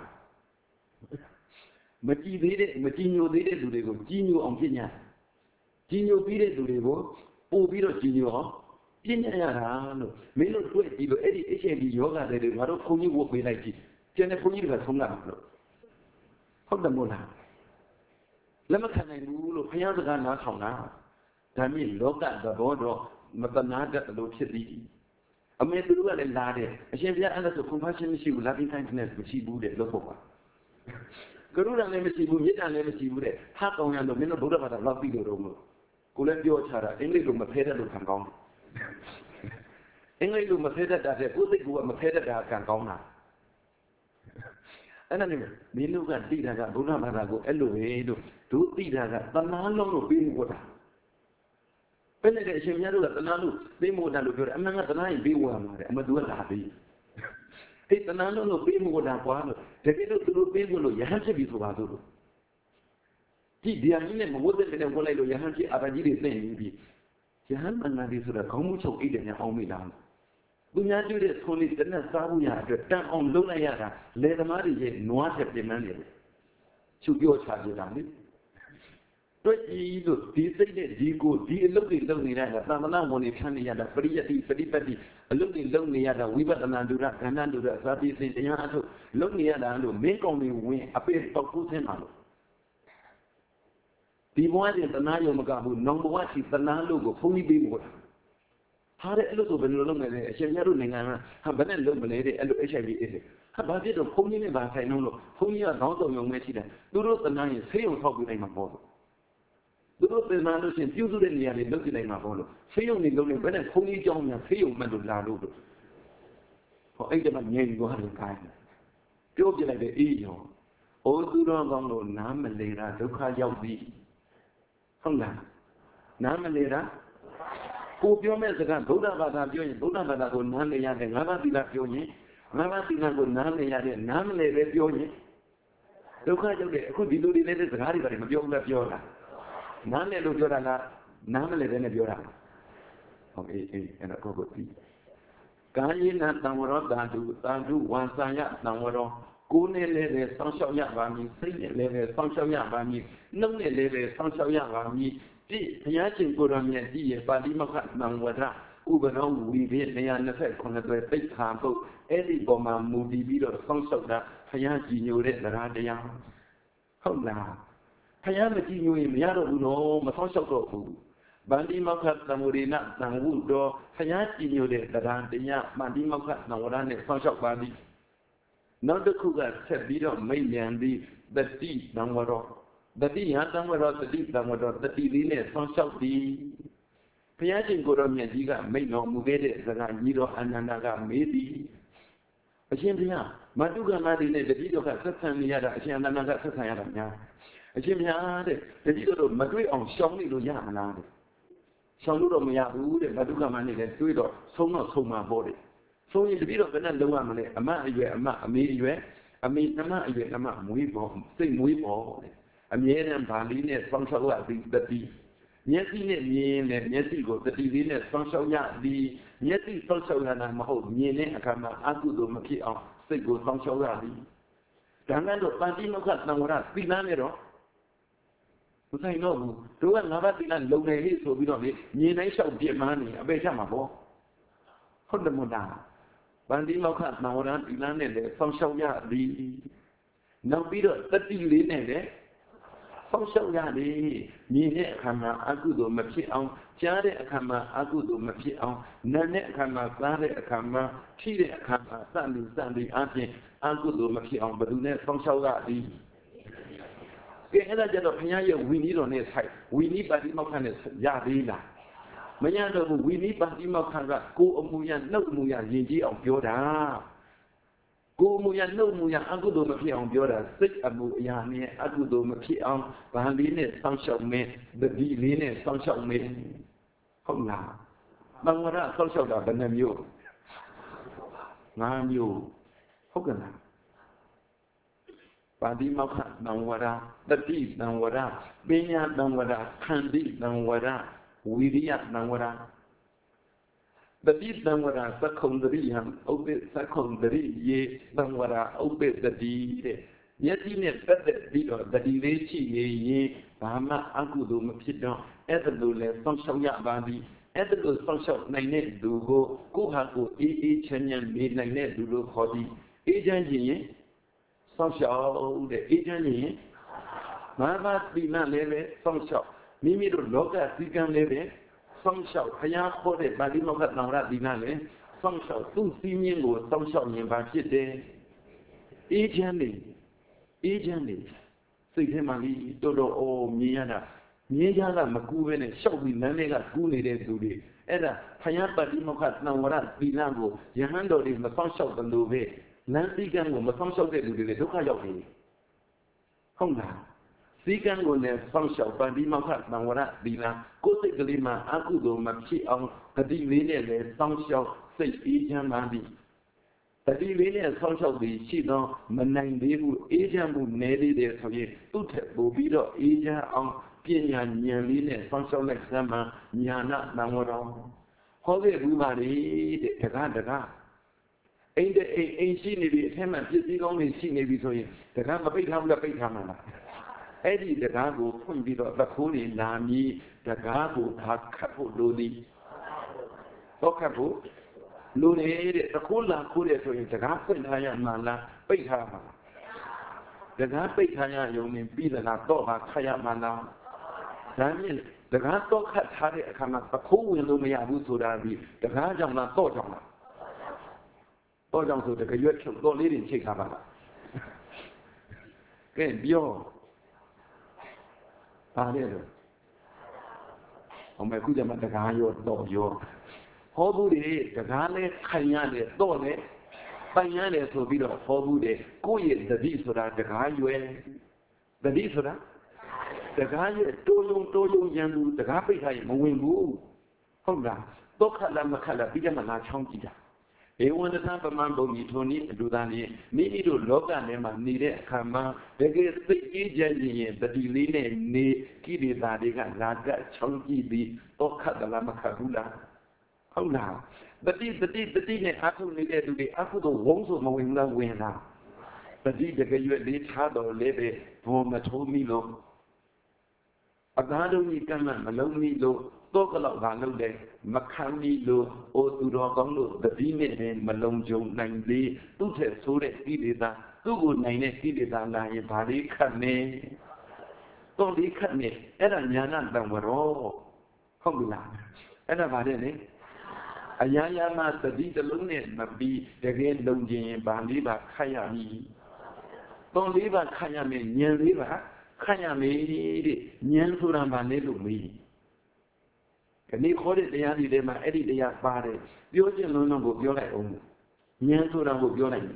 မကြည်သေးတဲ့မကြည်ညိုသေးတဲ့လူတွေကိုကြည်ညိုအောင်ပညာကြည်ညိုပြီးတဲ့လူတွေကိုပို့ပြီးတော့ကြည်ညိုအောင်ပညာရတာလို့မင်းတို့တွေ့ကြည့်လို့အဲ့ဒီ H I V ယောဂတွေငါတို့ခွန်ကြီးဝတ်ပေးလိုက်ကြည့်ကျန်တဲ့ခွန်ကြီးတွေကဆုံးလာလို့ဟုတ်တယ်မို့လားလက်မခံနိုင်ဘူးလို့ဘုရားစကားနားထောင်တာဒါမြင့်လောကသဘောတော့မတနာတတ်လို့ဖြစ်သည်အမေသူတို့ကလည်းလာတယ်အရှင်ဘုရားအဲ့ဒါဆို compassion မရှိဘူး loving kindness မရှိဘူးတဲ့လို့ပေါ့ပါကရုဏာလည်းမရှိဘူးမေတ္တာလည်းမရှိဘူးတဲ့ဟာကောင်းရလို့မင်းတို့ဗုဒ္ဓဘာသာလောက်ပြီးလို့တော့မို့ကိုလည်းပြောချတာအင်္ဂလိပ်လိုမဖဲတတ်လို့ခံကောင်းတယ်အင်္ဂလိပ်လိုမဖဲတတ်တာတဲ့ကိုယ်သိကူကမဖဲတတ်တာခံကောင်းတာအဲ့ဒါနဲ့မင်းတို့ကသိတာကဗုဒ္ဓဘာသာကိုအဲ့လိုပဲလို့တို့သိတာကတဏှာလုံးလို့ပြီးမို့တာဘယ်နဲ့တဲ့အရှင်မြတ်တို့ကတဏှာလို့ပြီးမို့တာလို့ပြောတယ်အမှန်ကတဏှာရင်ပြီးဝါမှာတယ်အမသူကလာပြီးအဲ့တဏှာလုံးလို့ပြီးမို့တာကွာလို့တကယ်လို့သူတို့ပြီးမို့လို့ယဟန်ဖြစ်ပြီဆိုပါစို့လို့ဒီဒီအရင်နဲ့မဝတ်တဲ့နဲ့ဝင်လိုက်လို့ယဟန်ဖြစ်အပကြီးတွေသိနေပြီယဟန်မနာဒီဆိုတာခေါင်းမချုပ်အိတ်တယ်ညာအောင်မိလားသူများတွေ့တဲ့ဆွန်လေးတစ်နက်စားဖို့ရအတွက်တန်အောင်လုံးလိုက်ရတာလေသမားတွေရဲ့နွားတဲ့ပြင်ပန်းတွေချုပ်ပြောချပြတာလေတတွေ့ကြီးလို့ဒီစိတ်နဲ့ဒီကိုဒီအလုပ်တွေလုပ်နေရတာသာသနာ့ဝန်တွေဖြန်းနေရတာပရိယတိပရိပတ်တိအလုပ်တွေလုပ်နေရတာဝိပဿနာဒုရကဏ္ဍဒုရသာတိစိတ်တရားအထုတ်လုပ်နေရတာလို့မင်းကောင်တွေဝင်အပေပေါက်ကိုးစင်းပါလို့ဒီဘဝတင်တနာယုံမကဘူးနောင်ဘဝစီတနာလို့ကိုဖုန်းကြီးပေးဖို့ဟာတဲ့အဲ့လိုဆိုဘယ်လိုလုပ်မလဲအရှင်မြတ်တို့နိုင်ငံကဟာဘယ်နဲ့လုပ်မလဲတဲ့အဲ့လို H I V AIDS ဟာဘာဖြစ်တော့ဖုန်းကြီးနဲ့ဘာဆိုင်လို့လို့ဖုန်းကြီးကခေါင်းဆောင်ရုံနဲ့ရှိတယ်သူတို့တနာရင်ဆေးရုံထောက်ပြီးလိုက်မှာပေါ့သူတို့တင်လာလို့ရှိရင်ပြုစုတဲ့နေရာတွေလုပ်ပြလိုက်မှာပေါ့လို့ဆေးရုံတွေလုပ်နေဘယ်နဲ့ဖုန်းကြီးကြောင်းများဆေးရုံမှတ်လို့လာလို့လို့ဟောအဲ့ဒါမှငြိမ်သွားတယ်ခိုင်းပြောပြလိုက်တယ်အေးရောအိုးသူတော်ကောင်းလို့နားမလဲတာဒုက္ခရောက်ပြီဟုတ်လားနားမလဲတာကိုပြောမဲ့စကားဗုဒ္ဓဘာသာပြောရင်ဗုဒ္ဓဘာသာကိုနားလည်ရတယ်ငါးပါးသီလပြောရင်ငါးပါးသီလကိုနားလည်ရတယ်နားမလဲပဲပြောရင်ဒုက္ခရောက်တယ်အခုဒီလိုတွေလည်းစကားတွေပါတယ်မပြောဘူးလားပြောတာနားလည်လို့ပြောတာလားနားမလည်တဲ့နဲ့ပြောတာဟုတ်အေးအေးအဲ့ဒါကိုကိုသိကာယေနတံဝရောတာတုတာတုဝံသံယတံဝရောကိုယ်နဲ့လည်းပဲစောင့်ရှောက်ရပါမည်စိတ်နဲ့လည်းပဲစောင့်ရှောက်ရပါမည်နှုတ်နဲ့လည်းပဲစောင့်ရှောက်ရပါမည်ဒီဘုရားရှင်ကိုယ်တော်မြတ်ကြီးရဲ့ပါဠိမခတံဝရဥပဒေဝီပြနေရာနှစ်ခုသွဲသိက္ခာပုတ်အဲ့ဒီပေါ်မှာမူတည်ပြီးတော့စောင့်ရှောက်တာဘုရားကြည်ညိုတဲ့တရားတရားဟုတ်လားဘုရားမကြည်ညိုရင်မရတော့ဘူးတော့မဆောင်လျှောက်တော့ဘူးဗန္တိမောက္ခသံဝရိနသံဝုတော်ဘုရားကြည်ညိုတဲ့တရားတရားဗန္တိမောက္ခသံဝရနဲ့ဆောင်လျှောက်ပါသည်နောက်တစ်ခုကဆက်ပြီးတော့မိတ်မြန်သည်တတိသံဝရောတတိယသံဝရောတတိသံဝရောတတိလေးနဲ့ဆောင်လျှောက်သည်ဘုရားရှင်ကိုယ်တော်မြတ်ကြီးကမိတ်တော်မူခဲ့တဲ့စကားကြီးတော်အနန္ဒာကမေးသည်အရှင်ဘုရားမတုကမတိနဲ့တတိတော်ကဆက်ဆံနေရတာအရှင်အနန္ဒာကဆက်ဆံရတာများအရှင်မြတ်တဲ့တတိတော်မတွေ့အောင်ရှောင်နေလို့ရမလားတဲ့ရှောင်လို့တော့မရဘူးတဲ့မတုကမနဲ့လည်းတွေ့တော့ဆုံးတော့ဆုံးမှာပေါ့တဲ့ဆုံးရင်တတိတော်ကလည်းလုံးဝမလဲအမအရွယ်အမအမေအရွယ်အမေနှမအရွယ်နှမမွေးပေါ်စိတ်မွေးပေါ်တဲ့အမြဲတမ်းဗာလီနဲ့စောင့်ရှောက်ရသည်တတိမျက်စိနဲ့မြင်တယ်မျက်စိကိုတတိလေးနဲ့စောင့်ရှောက်ရသည်မျက်စိစောင့်ရှောက်ရတာမဟုတ်မြင်တဲ့အခါမှာအကုသိုလ်မဖြစ်အောင်စိတ်ကိုစောင့်ရှောက်ရသည်ဒါကတော့ပန္တိမောက္ခသံဝရသီလနဲ့တော့မဆိုင်တော့ဘူးတို့ကငါးပါးသီလလုံနေဟိဆိုပြီးတော့လေမြင်တိုင်းလျှောက်ပြစ်မှန်းနေအပေချမှာပေါ့ဟုတ်တယ်မို့လားဗန္တိမောက္ခသံဝရသီလနဲ့လည်းစောင့်ရှောက်ရသည်နောက်ပြီးတော့တတိလေးနဲ့လည်းစောင့်ရှောက်ရတယ်မြင်တဲ့အခါမှာအကုသိုလ်မဖြစ်အောင်ကြားတဲ့အခါမှာအကုသိုလ်မဖြစ်အောင်နားတဲ့အခါမှာစားတဲ့အခါမှာထိတဲ့အခါမှာစသည်စသည်အပြင်အကုသိုလ်မဖြစ်အောင်ဘယ်သူနဲ့စောင့်ရှောက်ရသည်ကဲအဲ့ဒါကြတော့ဘုရားရဲ့ဝိနည်းတော်နဲ့ဆိုင်ဝိနည်းပါဠိမောက္ခနဲ့ရသေးလားမရတော့ဘူးဝိနည်းပါဠိမောက္ခကကိုယ်အမှုရနှုတ်အမှုရယဉ်ကျေးအောင်ပြောတာကိုယ်အမှုရနှုတ်အမှုရအကုသိုလ်မဖြစ်အောင်ပြောတာစိတ်အမှုအရာနဲ့အကုသိုလ်မဖြစ်အောင်ဗာလေးနဲ့စောင့်ရှောက်မယ်တတိလေးနဲ့စောင့်ရှောက်မယ်ဟုတ်လားသံဝရစောင့်ရှောက်တာဘယ်နှမျိုးငါးမျိုးဟုတ်ကဲ့လားပါဠိမောက္ခသံဝရတတိသံဝရပညာသံဝရခန္တိသံဝရဝိရိယသံဝရတတိသံဝရသက္ခုံတရိယံဥပ္ပသက္ခုံတရိယေသံဝရဥပ္ပတတိတဲ့မျက်စိနဲ့ပတ်သက်ပြီးတော့တတိလေးရှိနေရင်ဘာမှအကုသိုလ်မဖြစ်တော့အဲ့ဒါလိုလဲစောင့်ရှောက်ရပါသည်အဲ့ဒါလိုစောင့်ရှောက်နိုင်တဲ့သူကိုကိုယ့်ဟာကိုယ်အေးအေးချမ်းချမ်းနေနိုင်တဲ့သူလို့ခေါ်သည်အေးချမ်းခြင်းရင်စောင့်ရှောက်တဲ့အေးချမ်းခြင်းငါးပါးသီလလည်းပဲစောင့်ရှောက်မိမိတို့လောကစည်းကမ်းလည်းပဲစောင့်ရှောက်ဘုရားခေါ်တဲ့ပါဠိမောက္ခသံဝရသီလလည်းစောင့်ရှောက်သူ့စည်းမျဉ်းကိုစောင့်ရှောက်ရင်ပါဖြစ်တယ်အေးချမ်းနေအေးချမ်းနေစိတ်ထဲမှာကြီးတော်တော်အိုးမြင်ရတာမြင်ကြတာမကူပဲနဲ့ရှောက်ပြီးလမ်းထဲကကူးနေတဲ့သူတွေအဲ့ဒါဘုရားပါဠိမောက္ခသံဝရသီလကိုယဟန်တော်တွေမစောင့်ရှောက်တယ်လို့ပဲလမ်းစည်းကမ်းကိုမဆောင်ရှောက်တဲ့လူတွေလည်းဒုက္ခရောက်နေဟုတ်လားစည်းကမ်းကိုလည်းဆောင်ရှောက်ပါဠိမောက္ခသံဝရသီလကိုယ်စိတ်ကလေးမှာအကုသိုလ်မဖြစ်အောင်တတိလေးနဲ့လည်းဆောင်ရှောက်စိတ်အေးချမ်းပါသည်တတိလေးနဲ့ဆောင်ရှောက်ပြီးရှိသောမနိုင်သေးဘူးအေးချမ်းမှုနည်းသေးတယ်ဆိုရင်သူ့ထက်ပိုပြီးတော့အေးချမ်းအောင်ပညာဉာဏ်လေးနဲ့ဆောင်ရှောက်လိုက်စမ်းမှညာနာသံဝရဟောခဲ့ဘူးပါလေတဲ့တကားတကားအိမ်တဲ့အိမ်အိမ်ရှိနေပြီအထက်မှာပစ္စည်းကောင်းတွေရှိနေပြီဆိုရင်တကားမပိတ်ထားဘူးလားပိတ်ထားမှာလား Eddie the Gago, point below the Kuni Lami, the Gago, Kapu Ludi. Okapu Ludi, the Kula Kuria to the Gapu and Hayamala, Payha. The Gapi Kaya, you mean be the Nato, Kayamana. That means the Gato cut Hari Kama, the Ku will Lumia Busudabi, the Gajama Tojama. Tojam to the Kayuki, go leading Chikabana. Again, Bio. Padre. Ông mày cứ cho mình tất cả vô đổ vô. Hô bù đi, tất cả này khai nhà này, đổ này, bay nhà này số bị đó hô bù đi, cố ý để đi số ra tất cả vô, để đi số ra, tất cả vô, tôi dùng tôi dùng nhân lu tất cả bị khai mà quên bù, không là, tôi khai làm mà khai là bây giờ mà là trong gì đó. Ê quan tâm phần man bầu nhị thôn ní đủ đàn ní, ní ní đủ lót đàn này mà ní đấy khám mà, để cái tự ý chân gì, tự đi lý này ní, cái đi đàn đi cái là cái trong gì đi, tôi khát là mà khát đủ là, không nào, tự đi tự đi tự đi này áp dụng ní đấy đủ đi áp dụng vốn số mà quên là quên nào, tự đi để cái chuyện lý thà đồ lệ về, vô mà thô mi lô, ở đó đâu như cái mà mà lâu mi lô. Tôi có lọ vào lâu đây, mà khám đi lô, ô tù đó có lô, tự đi này mà lông trông nành đi, tôi thể số đệ tí đề ta, tôi gồm này này tí đề ta là như bà lý khăn nè. Tôi lý khăn nè, ấy là nhà nạn đồng vào đó, không được làm. Ấy là bà đây này. À nhà nhà mà tự đi tự lúc này mà bị để ghen đồng gì bà lý bà khai nhà mì. Tôi lý bà khai nhà mì, nhân lý bà khai nhà mì đi, nhân số làm bà lý lục mì. Cái này khó đểတရားgì để mà ấy điတရားပါတယ်ပြောချင်လုံးလုံးကိုပြောလိုက်အောင်ဉာဏ်ဆိုတာကိုပြောလိုက်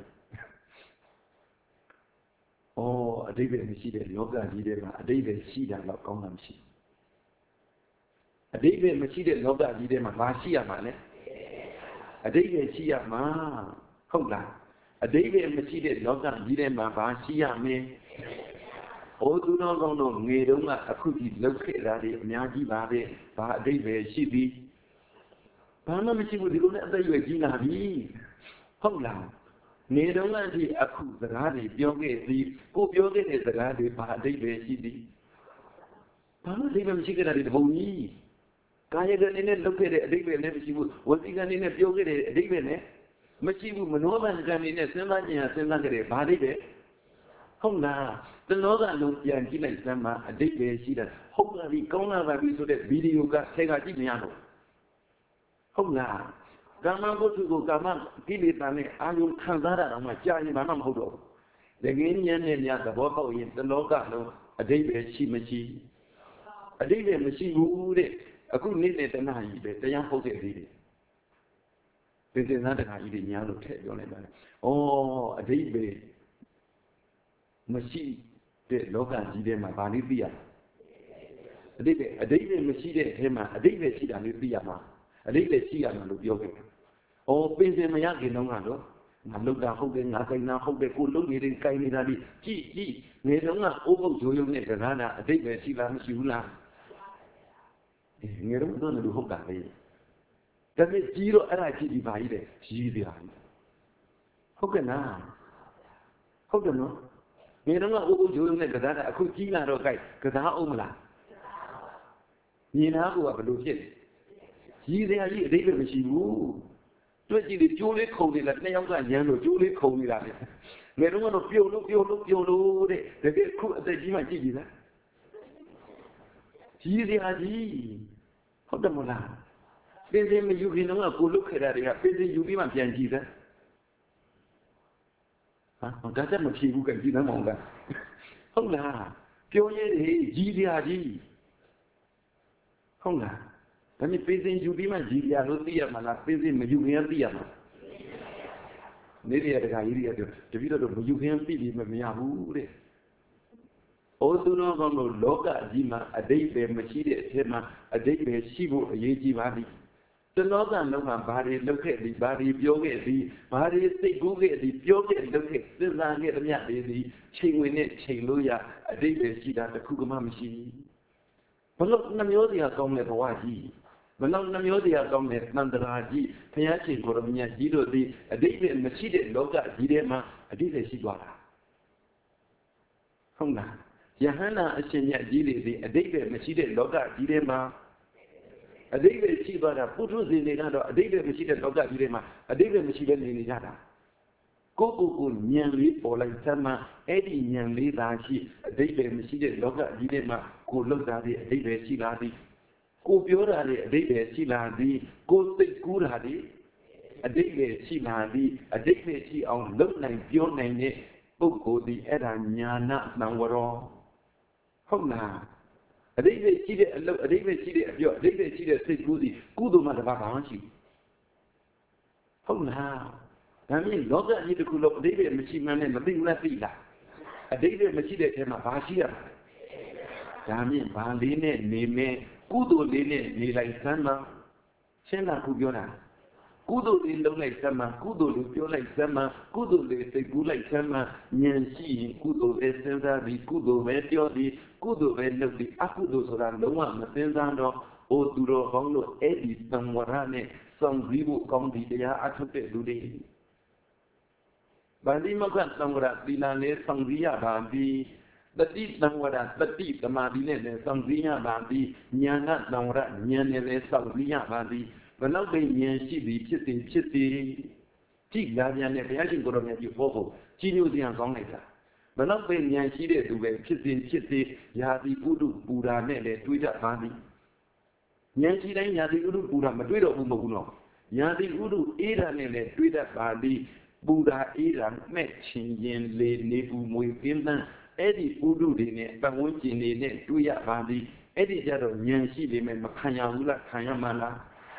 ဩအတိပ္ပယ်မရှိတဲ့လောကကြီးတွေမှာအတိပ္ပယ်ရှိတာတော့ကောင်းတာမရှိအတိပ္ပယ်မရှိတဲ့လောကကြီးတွေမှာဘာရှိရမှာလဲအတိပ္ပယ်ရှိရမှာဟုတ်လားအတိပ္ပယ်မရှိတဲ့လောကကြီးတွေမှာဘာရှိရမလဲဩသူတော်ကောင်းတို့ငေတုံးကအခုဒီလောက်ခဲ့တာတွေအများကြီးပါပဲဘာအတိတ်ပဲရှိသည်ဘာမှမရှိဘူးဒီလိုနဲ့အသက်ရွယ်ကြီးလာပြီဟုတ်လားနေတုံးကဒီအခုစကားတွေပြောခဲ့သည်ကိုပြောခဲ့တဲ့စကားတွေဘာအတိတ်ပဲရှိသည်ဘာမှအတိတ်ပဲမရှိခဲ့တာဒီတပုံကြီးကာယကံနဲ့လောက်ခဲ့တဲ့အတိတ်ပဲလည်းမရှိဘူးဝစီကံနဲ့ပြောခဲ့တဲ့အတိတ်ပဲလည်းမရှိဘူးမနောဘံကံနဲ့စဉ်းစားကြည့်ရစဉ်းစားခဲ့တဲ့ဘာအတိတ်ပဲဟုတ်လားတလောကလုံးပြန်ကြည့်လိုက်စမ်းမှာအတိတ်ပဲရှိတာဟုတ်လားဒီကောင်းလာပါပြီဆိုတဲ့ဗီဒီယိုကဆက်ကကြည့်မရတော့ဟုတ်လားကာမဂုဏ်ကိုကာမကိလေသာနဲ့အာယုခံစားရတာမှကြာရင်ဘာမှမဟုတ်တော့ဘူးတကယ်ဉာဏ်နဲ့များသဘောပေါက်ရင်တလောကလုံးအတိတ်ပဲရှိမရှိအတိတ်ပဲမရှိဘူးတဲ့အခုနေ့နဲ့တဏှာကြီးပဲတရားဟုတ်တဲ့သေးတယ်သင်္ကေတတခါကြီးတွေညာလို့ထည့်ပြောလိုက်ပါတယ်ဩအတိတ်ပဲမရှိတဲ့လောကကြီးထဲမှာဗာလိသိရအတိတ်ပဲအတိတ်ပဲမရှိတဲ့အထဲမှာအတိတ်ပဲရှိတာလေးသိရမှာအတိတ်ပဲရှိရမှာလို့ပြောခဲ့တယ်။အော်ပင်စင်မရခင်တုန်းကတော့ငါလုတာဟုတ်တယ်ငါကိန်းနာဟုတ်တယ်ကိုလုံနေတဲ့ကိုင်းနေတာဒီကြည့်ကြည့်နေတော့ကအိုးပုတ်ရိုးရိုးနဲ့တရားနာအတိတ်ပဲရှိလားမရှိဘူးလား။အဲငယ်တော့တော့လူဟုတ်တာလေ။ဒါပေမဲ့ကြီးတော့အဲ့ဒါကြည့်ဒီပါကြီးတယ်ကြီးတယ်ဟုတ်ကဲ့လားဟုတ်တယ်နော်ငယ်တော့ကအိုးပုတ်ရိုးရိုးနဲ့တရားနာအခုကြီးလာတော့ကြိုက်ကစားအောင်မလားမြင်သားကဘယ်လိုဖြစ်ကြီးစရာကြီးအတိတ်ပဲမရှိဘူးတွေ့ကြည့်လေကျိုးလေးခုံနေတာနှစ်ယောက်ကညမ်းလို့ကျိုးလေးခုံနေတာလေငယ်တော့ကတော့ပြုတ်လို့ပြုတ်လို့ပြုတ်လို့တဲ့တကယ်ခုအသက်ကြီးမှကြည့်ကြည့်လားကြီးစရာကြီးဟုတ်တယ်မလားပင်စင်မယူခင်တော့ကိုလုတ်ခဲ့တာတွေကပင်စင်ယူပြီးမှပြန်ကြည့်တယ်ဟာဒါတက်မဖြေဘူးကကြည့်နေမှာဟုတ်လားပြောရဲတယ်ကြီးစရာကြီးဟုတ်လားဒါနဲ့ပေးစင်ယူပြီးမှကြည်ပြလို့သိရမှာလားပေးစင်မယူခင်သိရမှာနေရတဲ့ခါကြီးတွေကတော့တပည့်တော်တို့မယူခင်သိပြီးမရဘူးတဲ့ဩသူတော်ကောင်းတို့လောကကြီးမှာအတိတ်ပဲမရှိတဲ့အထက်မှာအတိတ်ပဲရှိဖို့အရေးကြီးပါသည်တလောကလုံးမှာဘာတွေလုပ်ခဲ့သည်ဘာတွေပြောခဲ့သည်ဘာတွေသိကူးခဲ့သည်ပြောခဲ့လုပ်ခဲ့စဉ်းစားခဲ့သမျှတွေသည်ချိန်ဝင်နဲ့ချိန်လို့ရအတိတ်ပဲရှိတာတခုမှမရှိဘလို့နှမျိုးစရာကောင်းတဲ့ဘဝကြီးဘလို့နှမျိုးစရာကောင်းတဲ့သန္တရာကြီးဘုရားရှင်ကိုရမညာကြီးတို့သည်အတိတ်ပဲမရှိတဲ့လောကကြီးထဲမှာအတိတ်ပဲရှိသွားတာဟုတ်လား Yahana Ashenya Jili, a David Machida Loga Jirema, a David Chiba, Putus in the a David Machida Loga Jirema, a David Machida in the Yada. Go Nyanli or like Sama, Eddie Nyanli Rashi, a David Machida Loga Jirema, go look at the David Siladi, go Biora, a David Siladi, go State Kuradi, a David Siladi, a David Chi on look like your name, Boko the Edda Nyana Nawaro. Hona. A David cheated a look, a David cheated, your David cheated, say goody, good Madavanchi. Hona. I mean, Loga need to cool up David machine man and the thing left either. A David machine came up Basia. I mean, Baline, Neme, Kudo Line, Nila Sama, Sena Kugiona. Kudo Lindo like Sama, Kudo Lupio like Sama, Kudo le say good like Sama, Nyansi, Kudo Essenza, the Kudo Vetio, the Kudo Vendo, the Akudo Sorando, Masenzando, O Duro Hongo, Eddie, Samwarane, some Ribu County, they are actually today. Bandi Magan Samura, Dilane, Sangria Bandi, the deep Samura, the deep the Madine, Sangria Bandi, Nyana Samura, Nyane, Sangria Bandi, but now they Nyansi, the Chitty, Chitty, Tig Lavian, the Asian Goromia, Bobo, Chinu the Angonga. But now they Nyansi, they do a Chitty, Chitty, Yadi Udu, Buddha, Nele, Twitter Bandi. Nyansi, Yadi Udu, Buddha, Madrid of Umuno, Yadi Udu, Ida Nele, Twitter Bandi. Buddha Iran matching yen lay nebu muipinda, Eddie Udu dine, Bamunchi ne, Tuya Bandi, Eddie Jado, Yansi de Makayamula, Kayamala,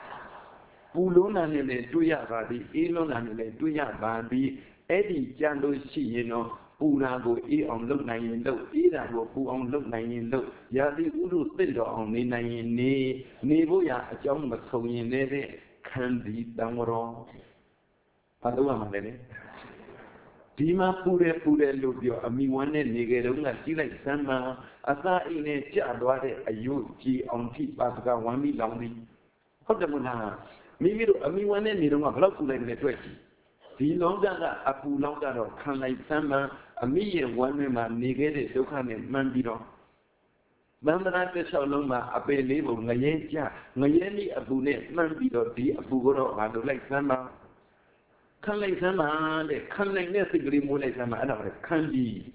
Puluna nele, Tuya Badi, Ilona nele, Tuya Bandi, Eddie Jando Shino, Purago E on look nine low, Ida go Pu on look nine low, Yadi Udu Sido on the nine ne, Nebuya, a young Masoyan neve, Candy Damoro. Padua Madene Dima Pure Pure Ludio, a me one and Nigerunga, she like Sama, Asa in a Chadware, a U G on T Pasca, one me lonely. Hodamuna, maybe a me one and Nirunga, Loku like the twenty. The longer a Pu longer or can like Sama, a me and one man negated Dokan and Mambido. Mandana Shaloma, a bay label, Nayeja, Nayeni Abune, Mambido, the Abugoro, and like Sama. Can like Sama, the can like Nessigri Mule Sama, another candy.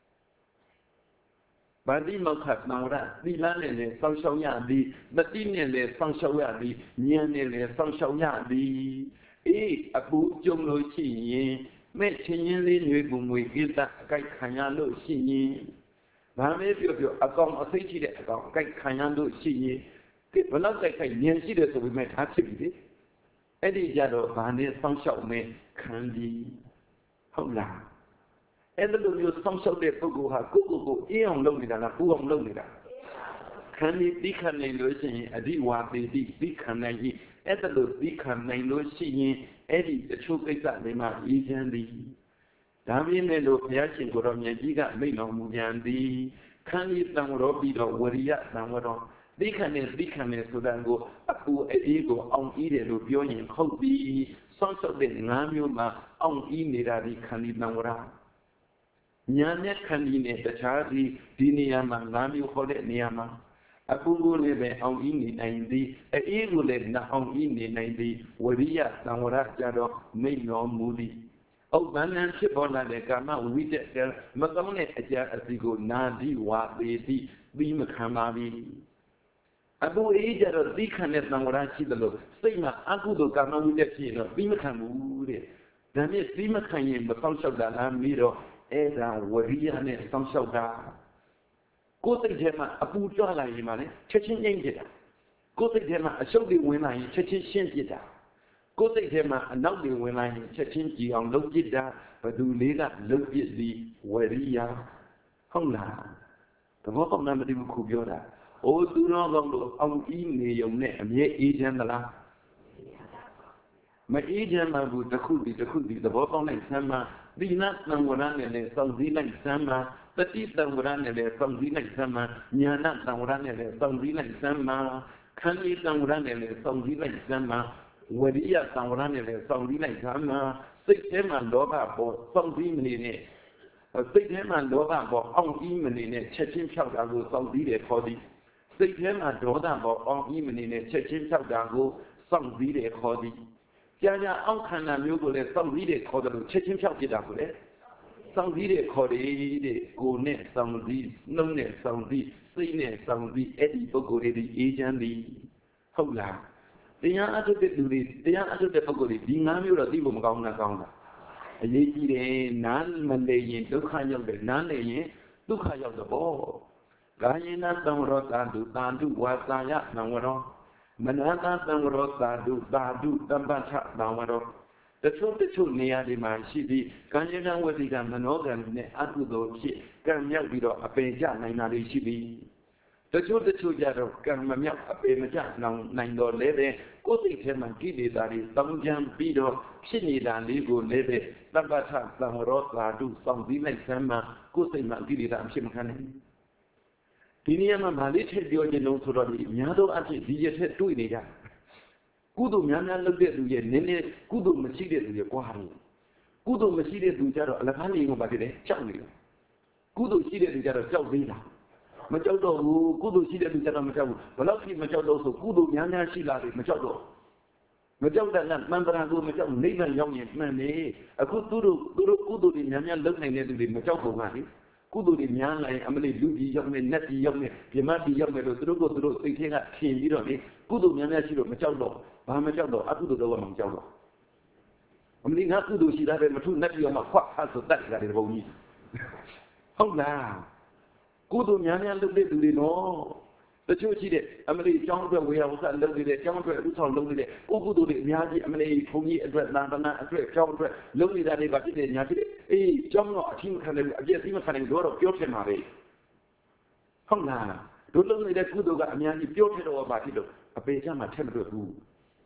Badi Mokat Naura, the Lanele, Sanshao Yadi, the Dinele, Sanshao Yadi, Nianele, Sanshao Yadi, E. Abu Jumlo Chi, Metchin, Nubum, we give that Kai Kanyalo Shi. Now, maybe you are gone or say that Kai Kanyalo Shi. People not like Yancy that we met activity. Eddie Jado, Bani, Sanshao me, Candy. Hola. And the little Sanshao de Puguha, Kugu, Eon Lomida, Puam Lomida. Candy, Deacon, and Lucy, a Diwa, the Deacon, and he, and the little Deacon, and Lucy, Eddie, the true exactly my easy. Damien and Lopiachi, Goromia, Giga, Mino Mugandi, Candy, Samorobido, Waria, Samoro. Deaconess, deaconess, so that go up to a ego on either Lubion, Hobi, sons of the Namuma, on Inida, the Canidamura. Nyanet Canine, the Chardi, Diniama, Namu Hode Niama. A Bungo live on Indi ninety, a ego live now on Indi ninety, Waria, Samura Jado, made no moody. Oh, man, and ship on the Gama, we get there, Macone, as they go, Nadi, what they see, be Macamabi. Abu Aja or Deaconess Namorachi the Lord, Sima, Agudo Gamamuja, Bimacamu, then is Bimacan, the Sanshao da Miro, Eda, Wariane, Sanshao da. Go to Gemma, Abu Jala Yimane, Chechin Yangita. Go to Gemma, a show the winner, Chechin Shintita. Go to Gemma, a now the winner, Chechin G on Logida, but do later look at the Waria. Hola. The Vocal number of Kubiora. Oh, do not go on in your name, ye agent la. My agent, my good, the could be the could be the bottom like Sama, the not number one and some Z like Sama, the teeth number one and some Z like Sama, Yana number one and some Z like Sama, Candy number one and some Z like Sama, Wadia number one and some Z like Sama, six him and Loba for some Z minute. စိတ်ထဲမှာလောဘပေါ်အောင်ကြီးမနေနဲ့ချက်ချင်းဖြောက်တာကိုစောင့်စည်းတယ်ခေါ်သည်စိတ်ထဲမှာဒေါသပေါ်အောင်ကြီးမနေနဲ့ချက်ချင်းဖြောက်တာကိုစောင့်စည်းတယ်ခေါ်သည်ကြာကြာအောင်ခန္ဓာမျိုးကိုလည်းစောင့်စည်းတယ်ခေါ်တယ်လို့ချက်ချင်းဖြောက်ပြတာကိုလည်းစောင့်စည်းတယ်ခေါ်တယ်တဲ့ကိုယ်နဲ့စောင့်စည်းနှုတ်နဲ့စောင့်စည်းစိတ်နဲ့စောင့်စည်းအဲ့ဒီပုဂ္ဂိုလ်တွေဒီအေးချမ်းသည်ဟုတ်လားတရားအထုတ်တဲ့လူတွေတရားအထုတ်တဲ့ပုဂ္ဂိုလ်တွေဒီငါးမျိုးတော့သိဖို့မကောင်းတာကောင်းတာအရေးကြီးတယ်နားမလည်ရင်ဒုက္ခရောက်တယ်နားလည်ရင်ဒုက္ခရောက်တော့ဘောကာယေနသံဝရောတာတုတာတုဝါစာယသံဝရောမနတသံဝရောတာတုတာတုတမ္ပထသံဝရောတချို့တချို့နေရာတွေမှာရှိပြီးကံယကံဝစီကမနောကံနဲ့အကုသိုလ်ဖြစ်ကံမြောက်ပြီးတော့အပင်ကျနိုင်တာတွေရှိပြီးတချို့တချို့ကြတော့ကံမမြောက်အပေမကျနိုင်နိုင်တော့လည်းပဲကိုယ်စိတ်ထဲမှာကိလေသာတွေတောင်းကြံပြီးတော့ဖြစ်နေတာလေးကိုလည်းပဲသဗ္ဗထသံဝရောသာတုစောင့်စည်းလိုက်စမ်းမှာကိုယ်စိတ်မှာကိလေသာအဖြစ်မခံနိုင်ဒီနေရာမှာဗာလေးထည့်ပြောခြင်းလုံးဆိုတော့ဒီအများသောအဖြစ်ဒီရထက်တွေ့နေကြကုသိုလ်များများလုပ်တဲ့သူရဲ့နည်းနည်းကုသိုလ်မရှိတဲ့သူရဲ့ကွာတယ်ကုသိုလ်မရှိတဲ့သူကြတော့အလကားလေးကိုဗာဖြစ်တယ်ကြောက်နေတယ်ကုသိုလ်ရှိတဲ့သူကြတော့ကြောက်သေးတာမကြောက်တော့ဘူးကုသိုလ်ရှိတဲ့လူကြတော့မကြောက်ဘူးဘလို့ဖြစ်မကြောက်တော့ဆိုကုသိုလ်များများရှိလာတယ်မကြောက်တော့မကြောက်တဲ့ကမှန်တရာကိုမကြောက်နိဗ္ဗာန်ရောက်ရင်မှန်နေအခုသူတို့သူတို့ကုသိုလ်တွေများများလုပ်နိုင်တဲ့လူတွေမကြောက်ဘူးကလေကုသိုလ်တွေများလာရင်အမလေးလူကြီးရောက်နေနတ်ကြီးရောက်နေပြမကြီးရောက်နေလို့သူတို့ကိုသူတို့စိတ်ထဲကထင်ပြီးတော့လေကုသိုလ်များများရှိလို့မကြောက်တော့ဘာမကြောက်တော့အကုသိုလ်တော့မကြောက်တော့အမလေးငါကုသိုလ်ရှိတာပဲမထုနတ်ကြီးရောက်မှခွတ်ဖတ်ဆိုတတ်ကြတယ်ဘုံကြီးဟုတ်လားကုသိုလ်များများလုပ်တဲ့သူတွေနော်တချို့ရှိတဲ့အမလေးကျောင်းအတွက်ဝေယဝဆလုပ်နေတယ်ကျောင်းအတွက်ဥဆောင်လုပ်နေတယ်ကိုကုသိုလ်တွေအများကြီးအမလေးဘုန်းကြီးအတွက်သာသနာအတွက်ကျောင်းအတွက်လုပ်နေတာတွေပါဖြစ်တယ်ညာဖြစ်တယ်အေးကျောင်းတော့အထီးမခံနိုင်ဘူးအပြည့်အစုံမခံနိုင်ဘူးတော့ပြောဖြစ်မှာပဲဟုတ်လားတို့လုပ်နေတဲ့ကုသိုလ်ကအများကြီးပြောဖြစ်တော့ပါဖြစ်လို့အပေချမှာထက်မတွေ့ဘူး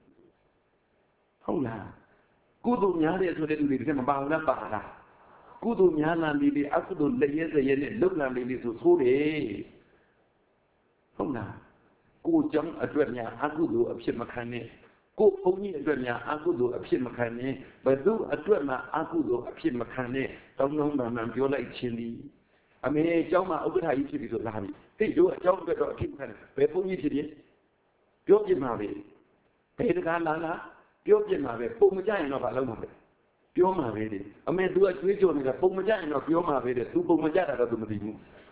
ဟုတ်လားကုသိုလ်များတဲ့ဆိုတဲ့လူတွေတကယ်မပါဘူးလားပါလားကုသိုလ်များလာပြီလေအကုသိုလ်လက်ရဲစရဲနဲ့လုံလာပြီလေဆိုဆိုးတယ်ဟုတ်လားကိုကြောင့်အတွက်များအကုသိုလ်အဖြစ်မခံနဲ့ကိုဘုန်းကြီးအတွက်များအကုသိုလ်အဖြစ်မခံနဲ့ဘယ်သူအတွက်မှအကုသိုလ်အဖြစ်မခံနဲ့တောင်းတောင်းပန်ပန်ပြောလိုက်ခြင်းဒီအမေအเจ้าမှာဥက္ကဋ္ဌကြီးဖြစ်ပြီဆိုလာပြီတိတ်တို့အเจ้าအတွက်တော့အဖြစ်မခံနဲ့ဘယ်ဘုန်းကြီးဖြစ်ဖြစ်ပြောပြမှာပဲဘယ်တကားလာလာပြောပြမှာပဲပုံမကြရင်တော့ဘာလုပ်မှာလဲပြောမှာပဲလေအမေ तू ကကျွေးကြော်နေတာပုံမကြရင်တော့ပြောမှာပဲတဲ့ तू ပုံမကြတာတော့ तू မသိဘူး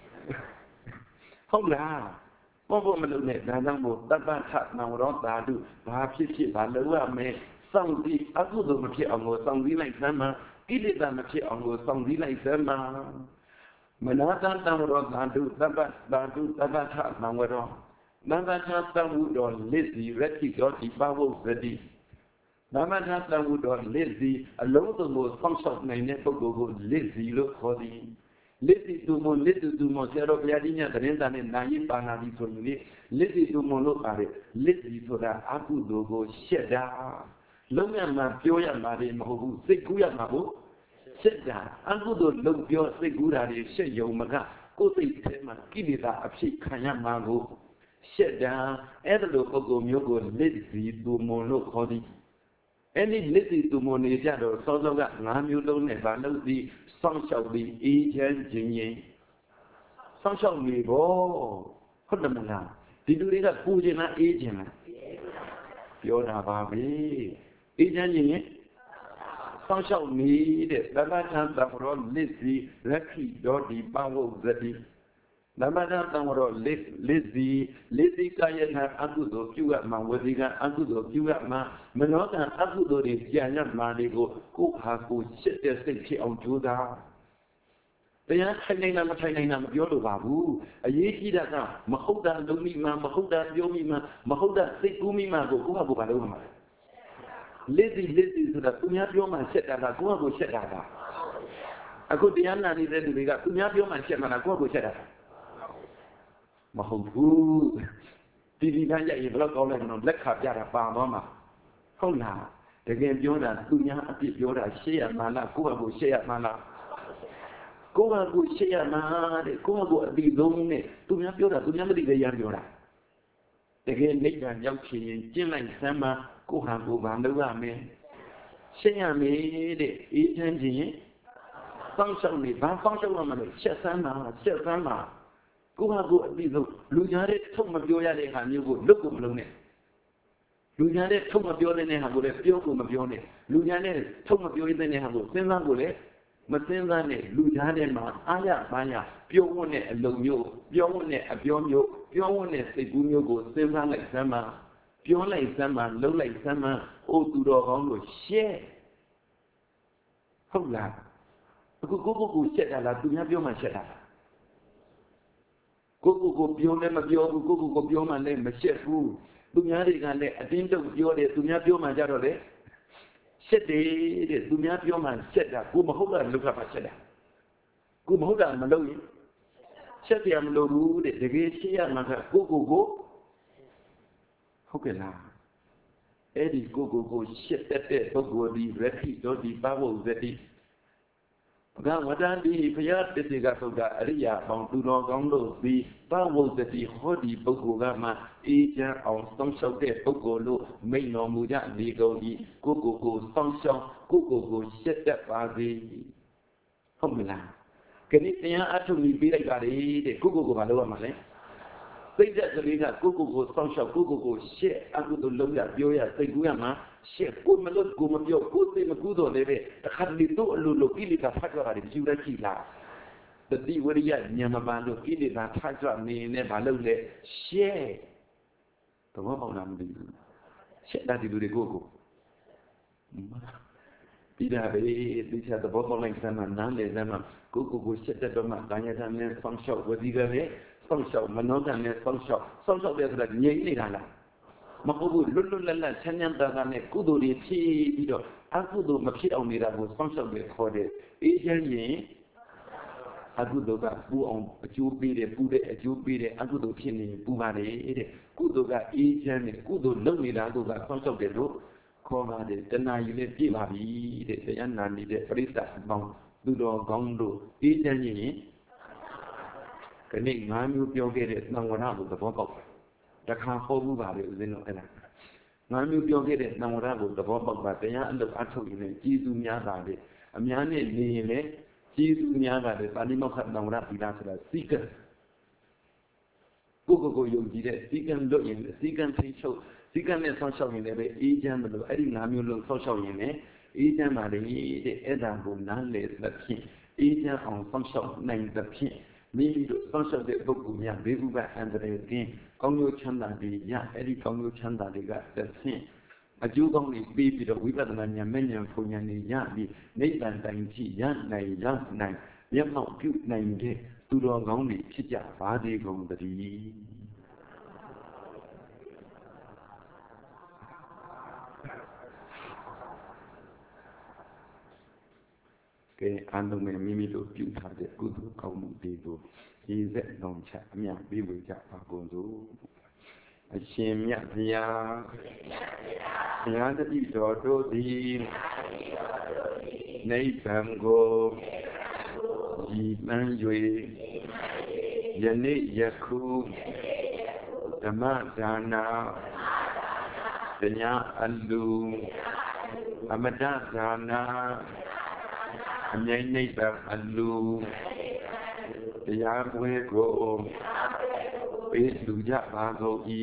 ဟုတ်လားဘောဘောမလုပ်နဲ့ဒါကြောင့်မို့တပ္ပထနံဝရောသာတုဘာဖြစ်ဖြစ်ဘာလုပ်ရမယ်စောင့်ကြည့်အကုသိုလ်မဖြစ်အောင်ကိုစောင့်ကြည့်လိုက်စမ်းမှာကိလေသာမဖြစ်အောင်ကိုစောင့်ကြည့်လိုက်စမ်းမှာမနာတတံဝရောသာတုတပ္ပသာတုတပ္ပထနံဝရောနန္တထသံဝုတော်လစ်စီရတိတော်ဒီပဝုဇတိနာမထသံဝုတော်လစ်စီအလုံးစုံကိုစောင့်ရှောက်နိုင်တဲ့ပုဂ္ဂိုလ်ကိုလစ်စီလို့ခေါ်သည်လစ်စီသူမွန်လစ်သူသူမွန်ဆရာတော်ဘုရားကြီးညသတင်းစာနဲ့နာယိပါဏာတိဆိုရင်လေလစ်စီသူမွန်လို့ပါတယ်လစ်စီဆိုတာအကုသိုလ်ကိုရှက်တာလုံးဝမှပြောရမှာမဟုတ်ဘူးစိတ်ကူးရမှာကိုရှက်တာအကုသိုလ်လုံးပြောစိတ်ကူးတာတွေရှက်ယုံမကကိုယ်စိတ်ထဲမှာကိလေသာအဖြစ်ခံရမှာကိုရှက်တာအဲ့ဒါလိုပုဂ္ဂိုလ်မျိုးကိုလစ်စီသူမွန်လို့ခေါ်သည်အဲ့ဒီလက်စီသူမနေကြတော့စောစောကငါးမျိုးလုံးနဲ့ဗာလို့ပြီးစောင့်ရှောက်ပြီးအေးချမ်းခြင်းရင်စောင့်ရှောက်နေပေါ့ဟုတ်တယ်မလားဒီလူတွေကပူခြင်းလားအေးခြင်းလားပြောတာပါပဲအေးချမ်းခြင်းရင်စောင့်ရှောက်နေတဲ့သဗ္ဗထံသံဃောလက်စီလက်ခိတော်ဒီပဝုဇ္ဇတိနမတသံဃောလက်လက်စီလက်စီကာယနာအကုသိုလ်ပြုရမှာဝစီကအကုသိုလ်ပြုရမှာမနောကံအကုသိုလ်တွေကြံရမှာတွေကိုကိုယ်ဟာကိုယ်ရှစ်တဲ့စိတ်ဖြစ်အောင်ကြိုးစားတရားထိုင်နေတာမထိုင်နေတာမပြောလို့ပါဘူးအရေးကြီးတာကမဟုတ်တာလုံးမိမှမဟုတ်တာပြောမိမှမဟုတ်တာစိတ်ကူးမိမှကိုကိုယ့်ဟာကိုယ်မလုပ်မှာလက်စီလက်စီဆိုတာသူများပြောမှရှက်တာကကိုယ့်ဟာကိုယ်ရှက်တာကအခုတရားနာနေတဲ့လူတွေကသူများပြောမှရှက်မှာလားကိုယ့်ဟာကိုယ်ရှက်တာမဟုတ်ဘူးဒီဒီတိုင်းရရင်ဘယ်တော့ကောင်းလဲတော့လက်ခါပြတာပါသွားမှာဟုတ်လားတကယ်ပြောတာသူများအပြစ်ပြောတာရှေ့ရမှာလားကိုယ့်ဟာကိုယ်ရှေ့ရမှာလားကိုယ့်ဟာကိုယ်ရှေ့ရမှာတဲ့ကိုယ့်ဟာကိုယ်အတိဆုံးနဲ့သူများပြောတာသူများမသိသေးရပြောတာတကယ်နိဗ္ဗာန်ရောက်ချင်ရင်ကျင့်လိုက်စမ်းမှာကိုယ့်ဟာကိုယ်ဘာလုပ်ရမလဲရှေ့ရမယ်တဲ့အေးချမ်းခြင်းစောင့်ရှောက်နေဘာစောင့်ရှောက်ရမှာလဲရှက်စမ်းမှာရှက်စမ်းမှာကိုယ့်ဟာကိုယ်အပြီးဆုံးလူကြားတဲ့ထုတ်မပြောရတဲ့ဟာမျိုးကိုလုပ်ကိုမလုပ်နဲ့လူကြားတဲ့ထုတ်မပြောတဲ့ဟာကိုလည်းပြောကိုမပြောနဲ့လူကြားတဲ့ထုတ်မပြောရတဲ့ဟာကိုစဉ်းစားကိုလည်းမစဉ်းစားနဲ့လူကြားတဲ့မှာအားရပါးရပြောဝတ်တဲ့အလုံးမျိုးပြောဝတ်တဲ့အပြောမျိုးပြောဝတ်တဲ့စိတ်ကူးမျိုးကိုစဉ်းစားလိုက်စမ်းမှာပြောလိုက်စမ်းမှာလှုပ်လိုက်စမ်းမှာအိုသူတော်ကောင်းလို့ရှက်ဟုတ်လားအခုကိုကိုကိုရှက်တာလားသူများပြောမှရှက်တာလားကိုကိုကိုပြောလည်းမပြောဘူးကိုကိုကိုပြောမှလည်းမရှက်ဘူးသူများတွေကလည်းအတင်းတုပ်ပြောတယ်သူများပြောမှကြတော့လေရှက်တယ်တဲ့သူများပြောမှရှက်တာကိုမဟုတ်တာလုခါမှရှက်တာကိုမဟုတ်တာမလုပ်ရင်ရှက်တယ်မလုပ်ဘူးတဲ့တကယ်ရှက်ရမှာကကိုကိုကိုဟုတ်ကဲ့လားအဲ့ဒီကိုကိုကိုရှက်တဲ့ပုဂ္ဂိုလ်ဒီရတိတို့ဒီပါဝုဇတိကဝတ္တန်ဒီဘုရားတစ္ဆေကသုတ်တာအရိယာပေါင်းသူတော်ကောင်းတို့သည်ပဝုဇ္ဇတိဟောဒီပုဂ္ဂိုလ်ကမှအေးချမ်းအောင်စောင့်ရှောက်တဲ့ပုဂ္ဂိုလ်လို့မိန့်တော်မူကြလေကုန်၏ကိုကိုကိုစောင့်ရှောက်ကိုကိုကိုရှက်တတ်ပါစေဟုတ်မလားခဏတရားအထုတ်ပြီးပြလိုက်ပါလေတဲ့ကိုကိုကိုမလုပ်ရမှာလဲစိတ်ဓာတ်ကလေးကကိုကိုကိုစောင့်ရှောက်ကိုကိုကိုရှက်အကုသိုလ်လုပ်ရပြောရစိတ်ကူးရမှာရှက်ကိုမလို့ကိုမပြောကိုသိမကူးတော့လည်းပဲတခါတလေတို့အလိုလိုကိလေသာဖတ်ကြတာတွေယူရကြည့်လားတတိဝရိယဉာဏ်မပန်းလို့ကိလေသာဖတ်ကြနေနေဘာလို့လဲရှက်သဘောပေါက်လားမသိဘူးရှက်တတ်တယ်လူတွေကိုကိုပြီးတာပဲဒီချက်သဘောပေါက်လိုက်စမ်းမှနားလေစမ်းမှကိုကိုကိုရှက်တဲ့တော့မှကာယဓာတ်နဲ့ဆောင်းလျှောက်ဝစီကလည်းဆောင်းလျှောက်မနောဓာတ်နဲ့ဆောင်းလျှောက်ဆောင်းလျှောက်တဲ့ဆိုတာငြိမ့်နေတာလားမဟုတ်ဘူးလွတ်လွတ်လပ်လပ်ချမ်းချမ်းသာသာနဲ့ကုသိုလ်တွေဖြစ်ပြီးတော့အကုသိုလ်မဖြစ်အောင်နေတာကိုစောင့်ရှောက်ပြီးခေါ်တယ်အေးချမ်းရင်အကုသိုလ်ကပူအောင်အကျိုးပေးတယ်ပူတဲ့အကျိုးပေးတယ်အကုသိုလ်ဖြစ်နေပူပါလေတဲ့ကုသိုလ်ကအေးချမ်းတယ်ကုသိုလ်လုပ်နေတာကစောင့်ရှောက်တယ်လို့ခေါ်ပါတယ်တဏှာယူနဲ့ပြည့်ပါပြီတဲ့တရားနာနေတဲ့ပရိသတ်ပေါင်းသူတော်ကောင်းတို့အေးချမ်းရင်ခဏငါးမျိုးပြောခဲ့တဲ့သံဝရကိုသဘောပေါက်တခါဟောဘူးပါလေဦးဇင်းတို့အဲ့ဒါငါမျိုးပြောခဲ့တဲ့သံဝရကိုသဘောပေါက်ပါတရားအလုပ်အထုတ်ရင်လည်းကျေးဇူးများပါလေအများနဲ့နေရင်လည်းကျေးဇူးများပါလေပါဠိမောက္ခသံဝရသီလဆိုတာစီကံကိုကိုကိုယုံကြည်တဲ့စီကံလွတ်ရင်စီကံထိချုပ်စီကံနဲ့ဆောင်းလျှောက်ရင်လည်းပဲအေးချမ်းမလို့အဲ့ဒီငါမျိုးလုံးဆောင်းလျှောက်ရင်လည်းအေးချမ်းပါလေတဲ့အဲ့ဒါကိုနားလေသဖြင့်အေးချမ်းအောင်ဆောင်းလျှောက်နိုင်သဖြင့်မိမိတို့စောင့်ရှောက်တဲ့ပုဂ္ဂိုလ်များဘေးဥပအန္တရာယ်ကင်းကောင်းကျိုးချမ်းသာတွေရအဲ့ဒီကောင်းကျိုးချမ်းသာတွေကတစ်ဆင့်အကျိုးကောင်းတွေပြီးပြီးတော့ဝိပဿနာဉာဏ်မဲ့ဉာဏ်ဖွဉာဏ်တွေရပြီးနိဗ္ဗာန်တိုင်ကြည့်ရနိုင်ရနိုင်မျက်မှောက်ပြုနိုင်တဲ့သူတော်ကောင်းတွေဖြစ်ကြပါစေကုန်သတည်းကဲအလုံးမဲ့မိမိတို့ပြုထားတဲ့ကုသိုလ်ကောင်းမှုတွေကိုရည်စက်လုံးချအမြတ်ပေးဝေကြပါကုန်စို့အရှင်မြတ်ဗျာဘုရားတတိတော်တို့သည်နိဗ္ဗာန်ကိုရည်မှန်း၍ယနေ့ယခုဓမ္မဒါနာတရားအလူအမတဒါနာအမြဲနိဗ္ဗာန်အလူတရားပွဲကိုပေးလူကြပါကုန်၏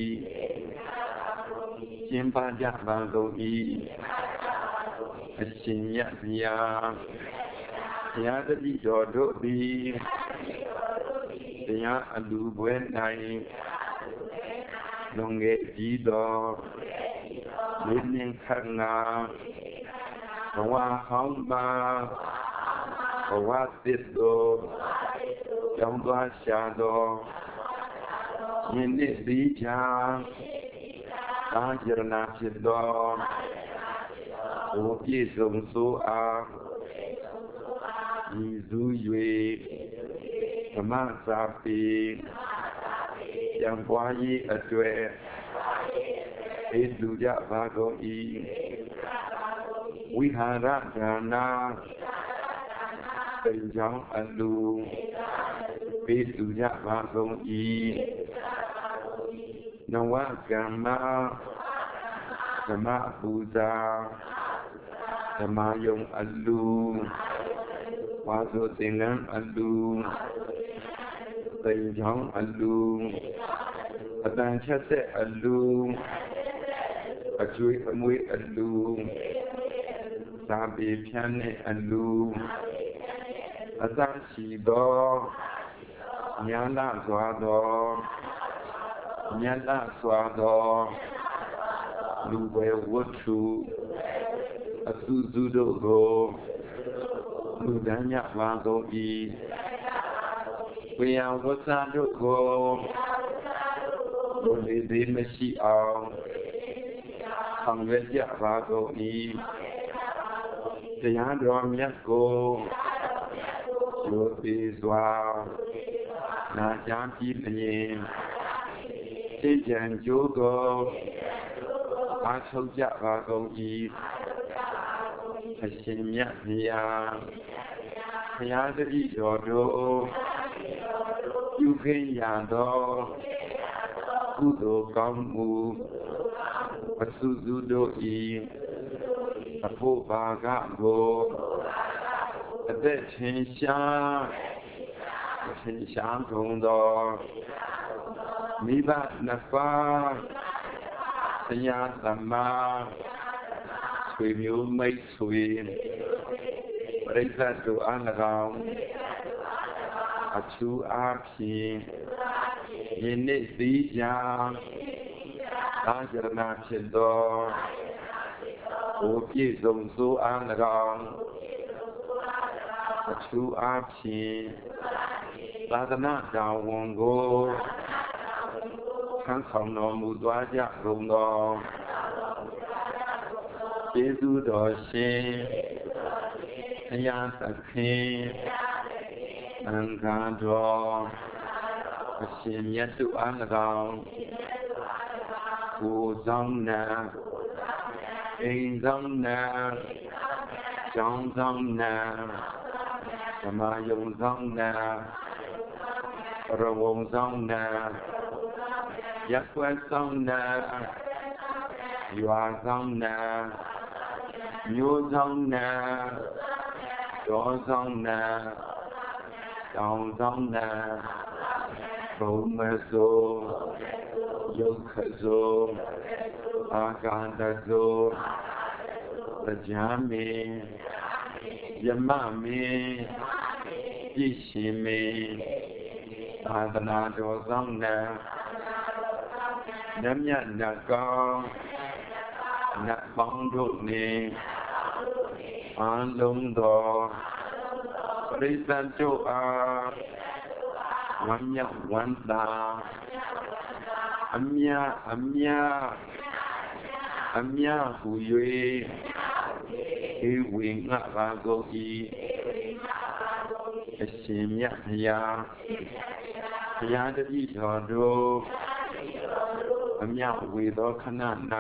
ကျင်းပကြပါကုန်၏အရှင်မြတ်ဗျာဘုရားတတိတော်တို့သည်တရားအလူပွဲ၌လုံငယ်ကြီးတော်လူနှင့်ခန္ဓာဘဝဟောင်းပါဘဝသစ်တော်ကြောင်းသွားရှာတော်ယင်းနှစ်ပြီးချာသာရဏဖြစ်တော်ဘုပြည့်စုံဆိုအားဤစု၍ဓမ္မစာပေကျမ်းပွားရေးအတွေ့ဧလူကြပါကုန်၏ဝိဟာရဒါနာပိကြောင့်အလူပေးလူကြပါကုန်၏နဝကမ္မဓမ္မပူဇာဓမ္မယုံအလူဝါဆိုသင်္ကန်းအလူသိမ်ချောင်းအလူအတန်ချက်ဆက်အလူအကျွေးအမွေးအလူသာပေဖြန်းနဲ့အလူအသရှိသောညာလစွာသောမြတ်လစွာသောလူပဲဝတ္ထုအစုစုတို့ကိုလူဒန်းညပါကုန်၏ဝေယံဝဆတို့ကိုလူလေးသေးမရှိအောင်ဆောင်ရွက်ကြပါကုန်၏တရားတော်မြတ်ကိုကျိုးသေးစွာနာကြားပြီးလျင်သိကြံကြိုးကိုအားထုတ်ကြပါကုန်၏အရှင်မြတ်ဘုရားဘုရားတပည့်တော်တို့ပြုခင်းရသောကုသိုလ်ကောင်းမှုအစုစုတို့၏အဖို့ဘာကကိုအသက်ထင်ရှားထင်ရှားကုန်သောမိဘနှစ်ပါးဆရာသမားဆွေမျိုးမိတ်ဆွေပရိသတ်တို့အား၎င်းအထူးအားဖြင့်ယနေ့သိကြသာကြရဏဖြစ်သောဘုပြည့်စုံစိုးအား၎င်းအထူးအားဖြင့်သာသနာတော်ဝန်ကိုခံဆောင်တော်မူသွားကြကုန်သောကျေးဇူးတော်ရှင်ဘုရားသခင်သံဃာတော်အရှင်မြတ်တို့အား၎င်းကိုယ်ဆောင်နာအိမ်ဆောင်နာကျောင်းဆောင်နာဓမ္မယုံဆောင်နာရဝုံဆောင်နာရပ်ကွက်ဆောင်နာရွာဆောင်နာမြို့ဆောင်နာတောဆောင်နာတောင်ဆောင်နာဘုံမဆိုးယုတ်ခဆိုးအာကာတဆိုးတရားမင်းယမမင်းပြည့်ရှင်မင်းသာသနာတော်ဆောင်နာနမြတ်နတ်ကောင်းနတ်ပေါင်းတို့နှင့်အားလုံးသောပရိသတ်တို့အားဝမ်းမြောက်ဝမ်းသာအမြအမြအမြဟူ၍ဧဝံငါပါကုန်၏အရှင်မြတ်ဘုရားဘုရားတပည့်တော်တို့အမြဝေသောခဏ၌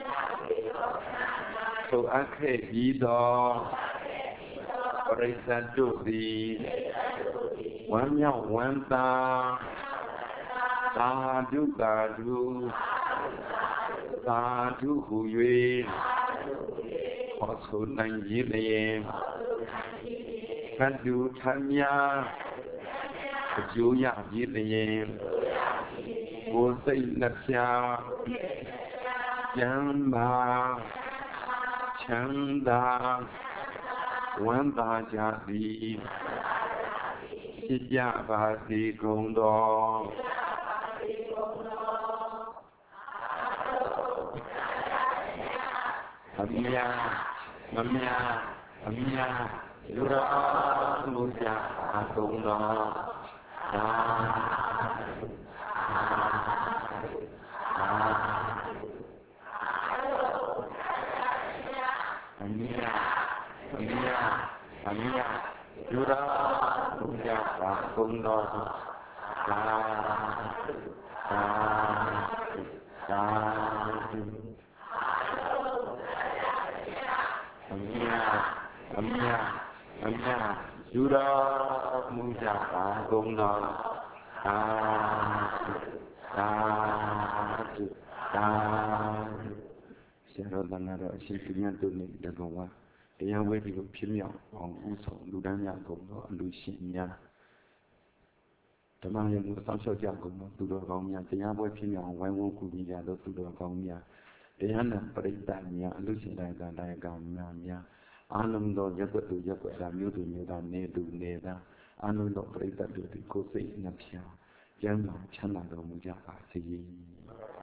သို့အပ်ခဲ့ပြီးသောပရိသတ်တို့သည်ဝမ်းမြောက်ဝမ်းသာသာဓုသာဓုသာဓုဟူ၍ဟောဆိုနိုင်ရလျင်သတ္တုထမြအကျိုးရပြီလျင်ကိုယ်စိတ်နှပြကျမ်းမာချမ်းသာဝမ်းသာကြသည်ဖြစ်ကြပါစေကုန်သောအမြာအမြာအမြာလူရမူကြပါကုန်သောသာအမြာအမြာအမြာလူရမူကြပါကုန်သောသာသာသာအမြာအမြာအမြာလူရမူကြပါကုန်သောသာသာသာဆရာတော်တန်ဃာတော်အရှိန်မြတ်တို့နဲ့တကွာတရားဝဲဒီလိုဖြစ်မြောက်အောင်ဥဆောင်လူတန်းများကုန်သောအလူရှင်များဓမ္မယုံကိုစောင့်ရှောက်ကြကုန်သောသူတော်ကောင်းများတရားပွဲဖြစ်မြောက်ဝိုင်းဝန်းကူညီကြသောသူတော်ကောင်းများတရားနာပရိသတ်များအလူရှင်တိုင်းကတိုင်းကများများအားလုံးသောရက်ွက်သူရက်ွက်သားမြို့သူမြို့သားနေသူနေသားအားလုံးသောပရိသတ်တို့သည်ကိုယ်စိတ်နှပြကျမ်းသာချမ်းသာတော်မူကြပါစေ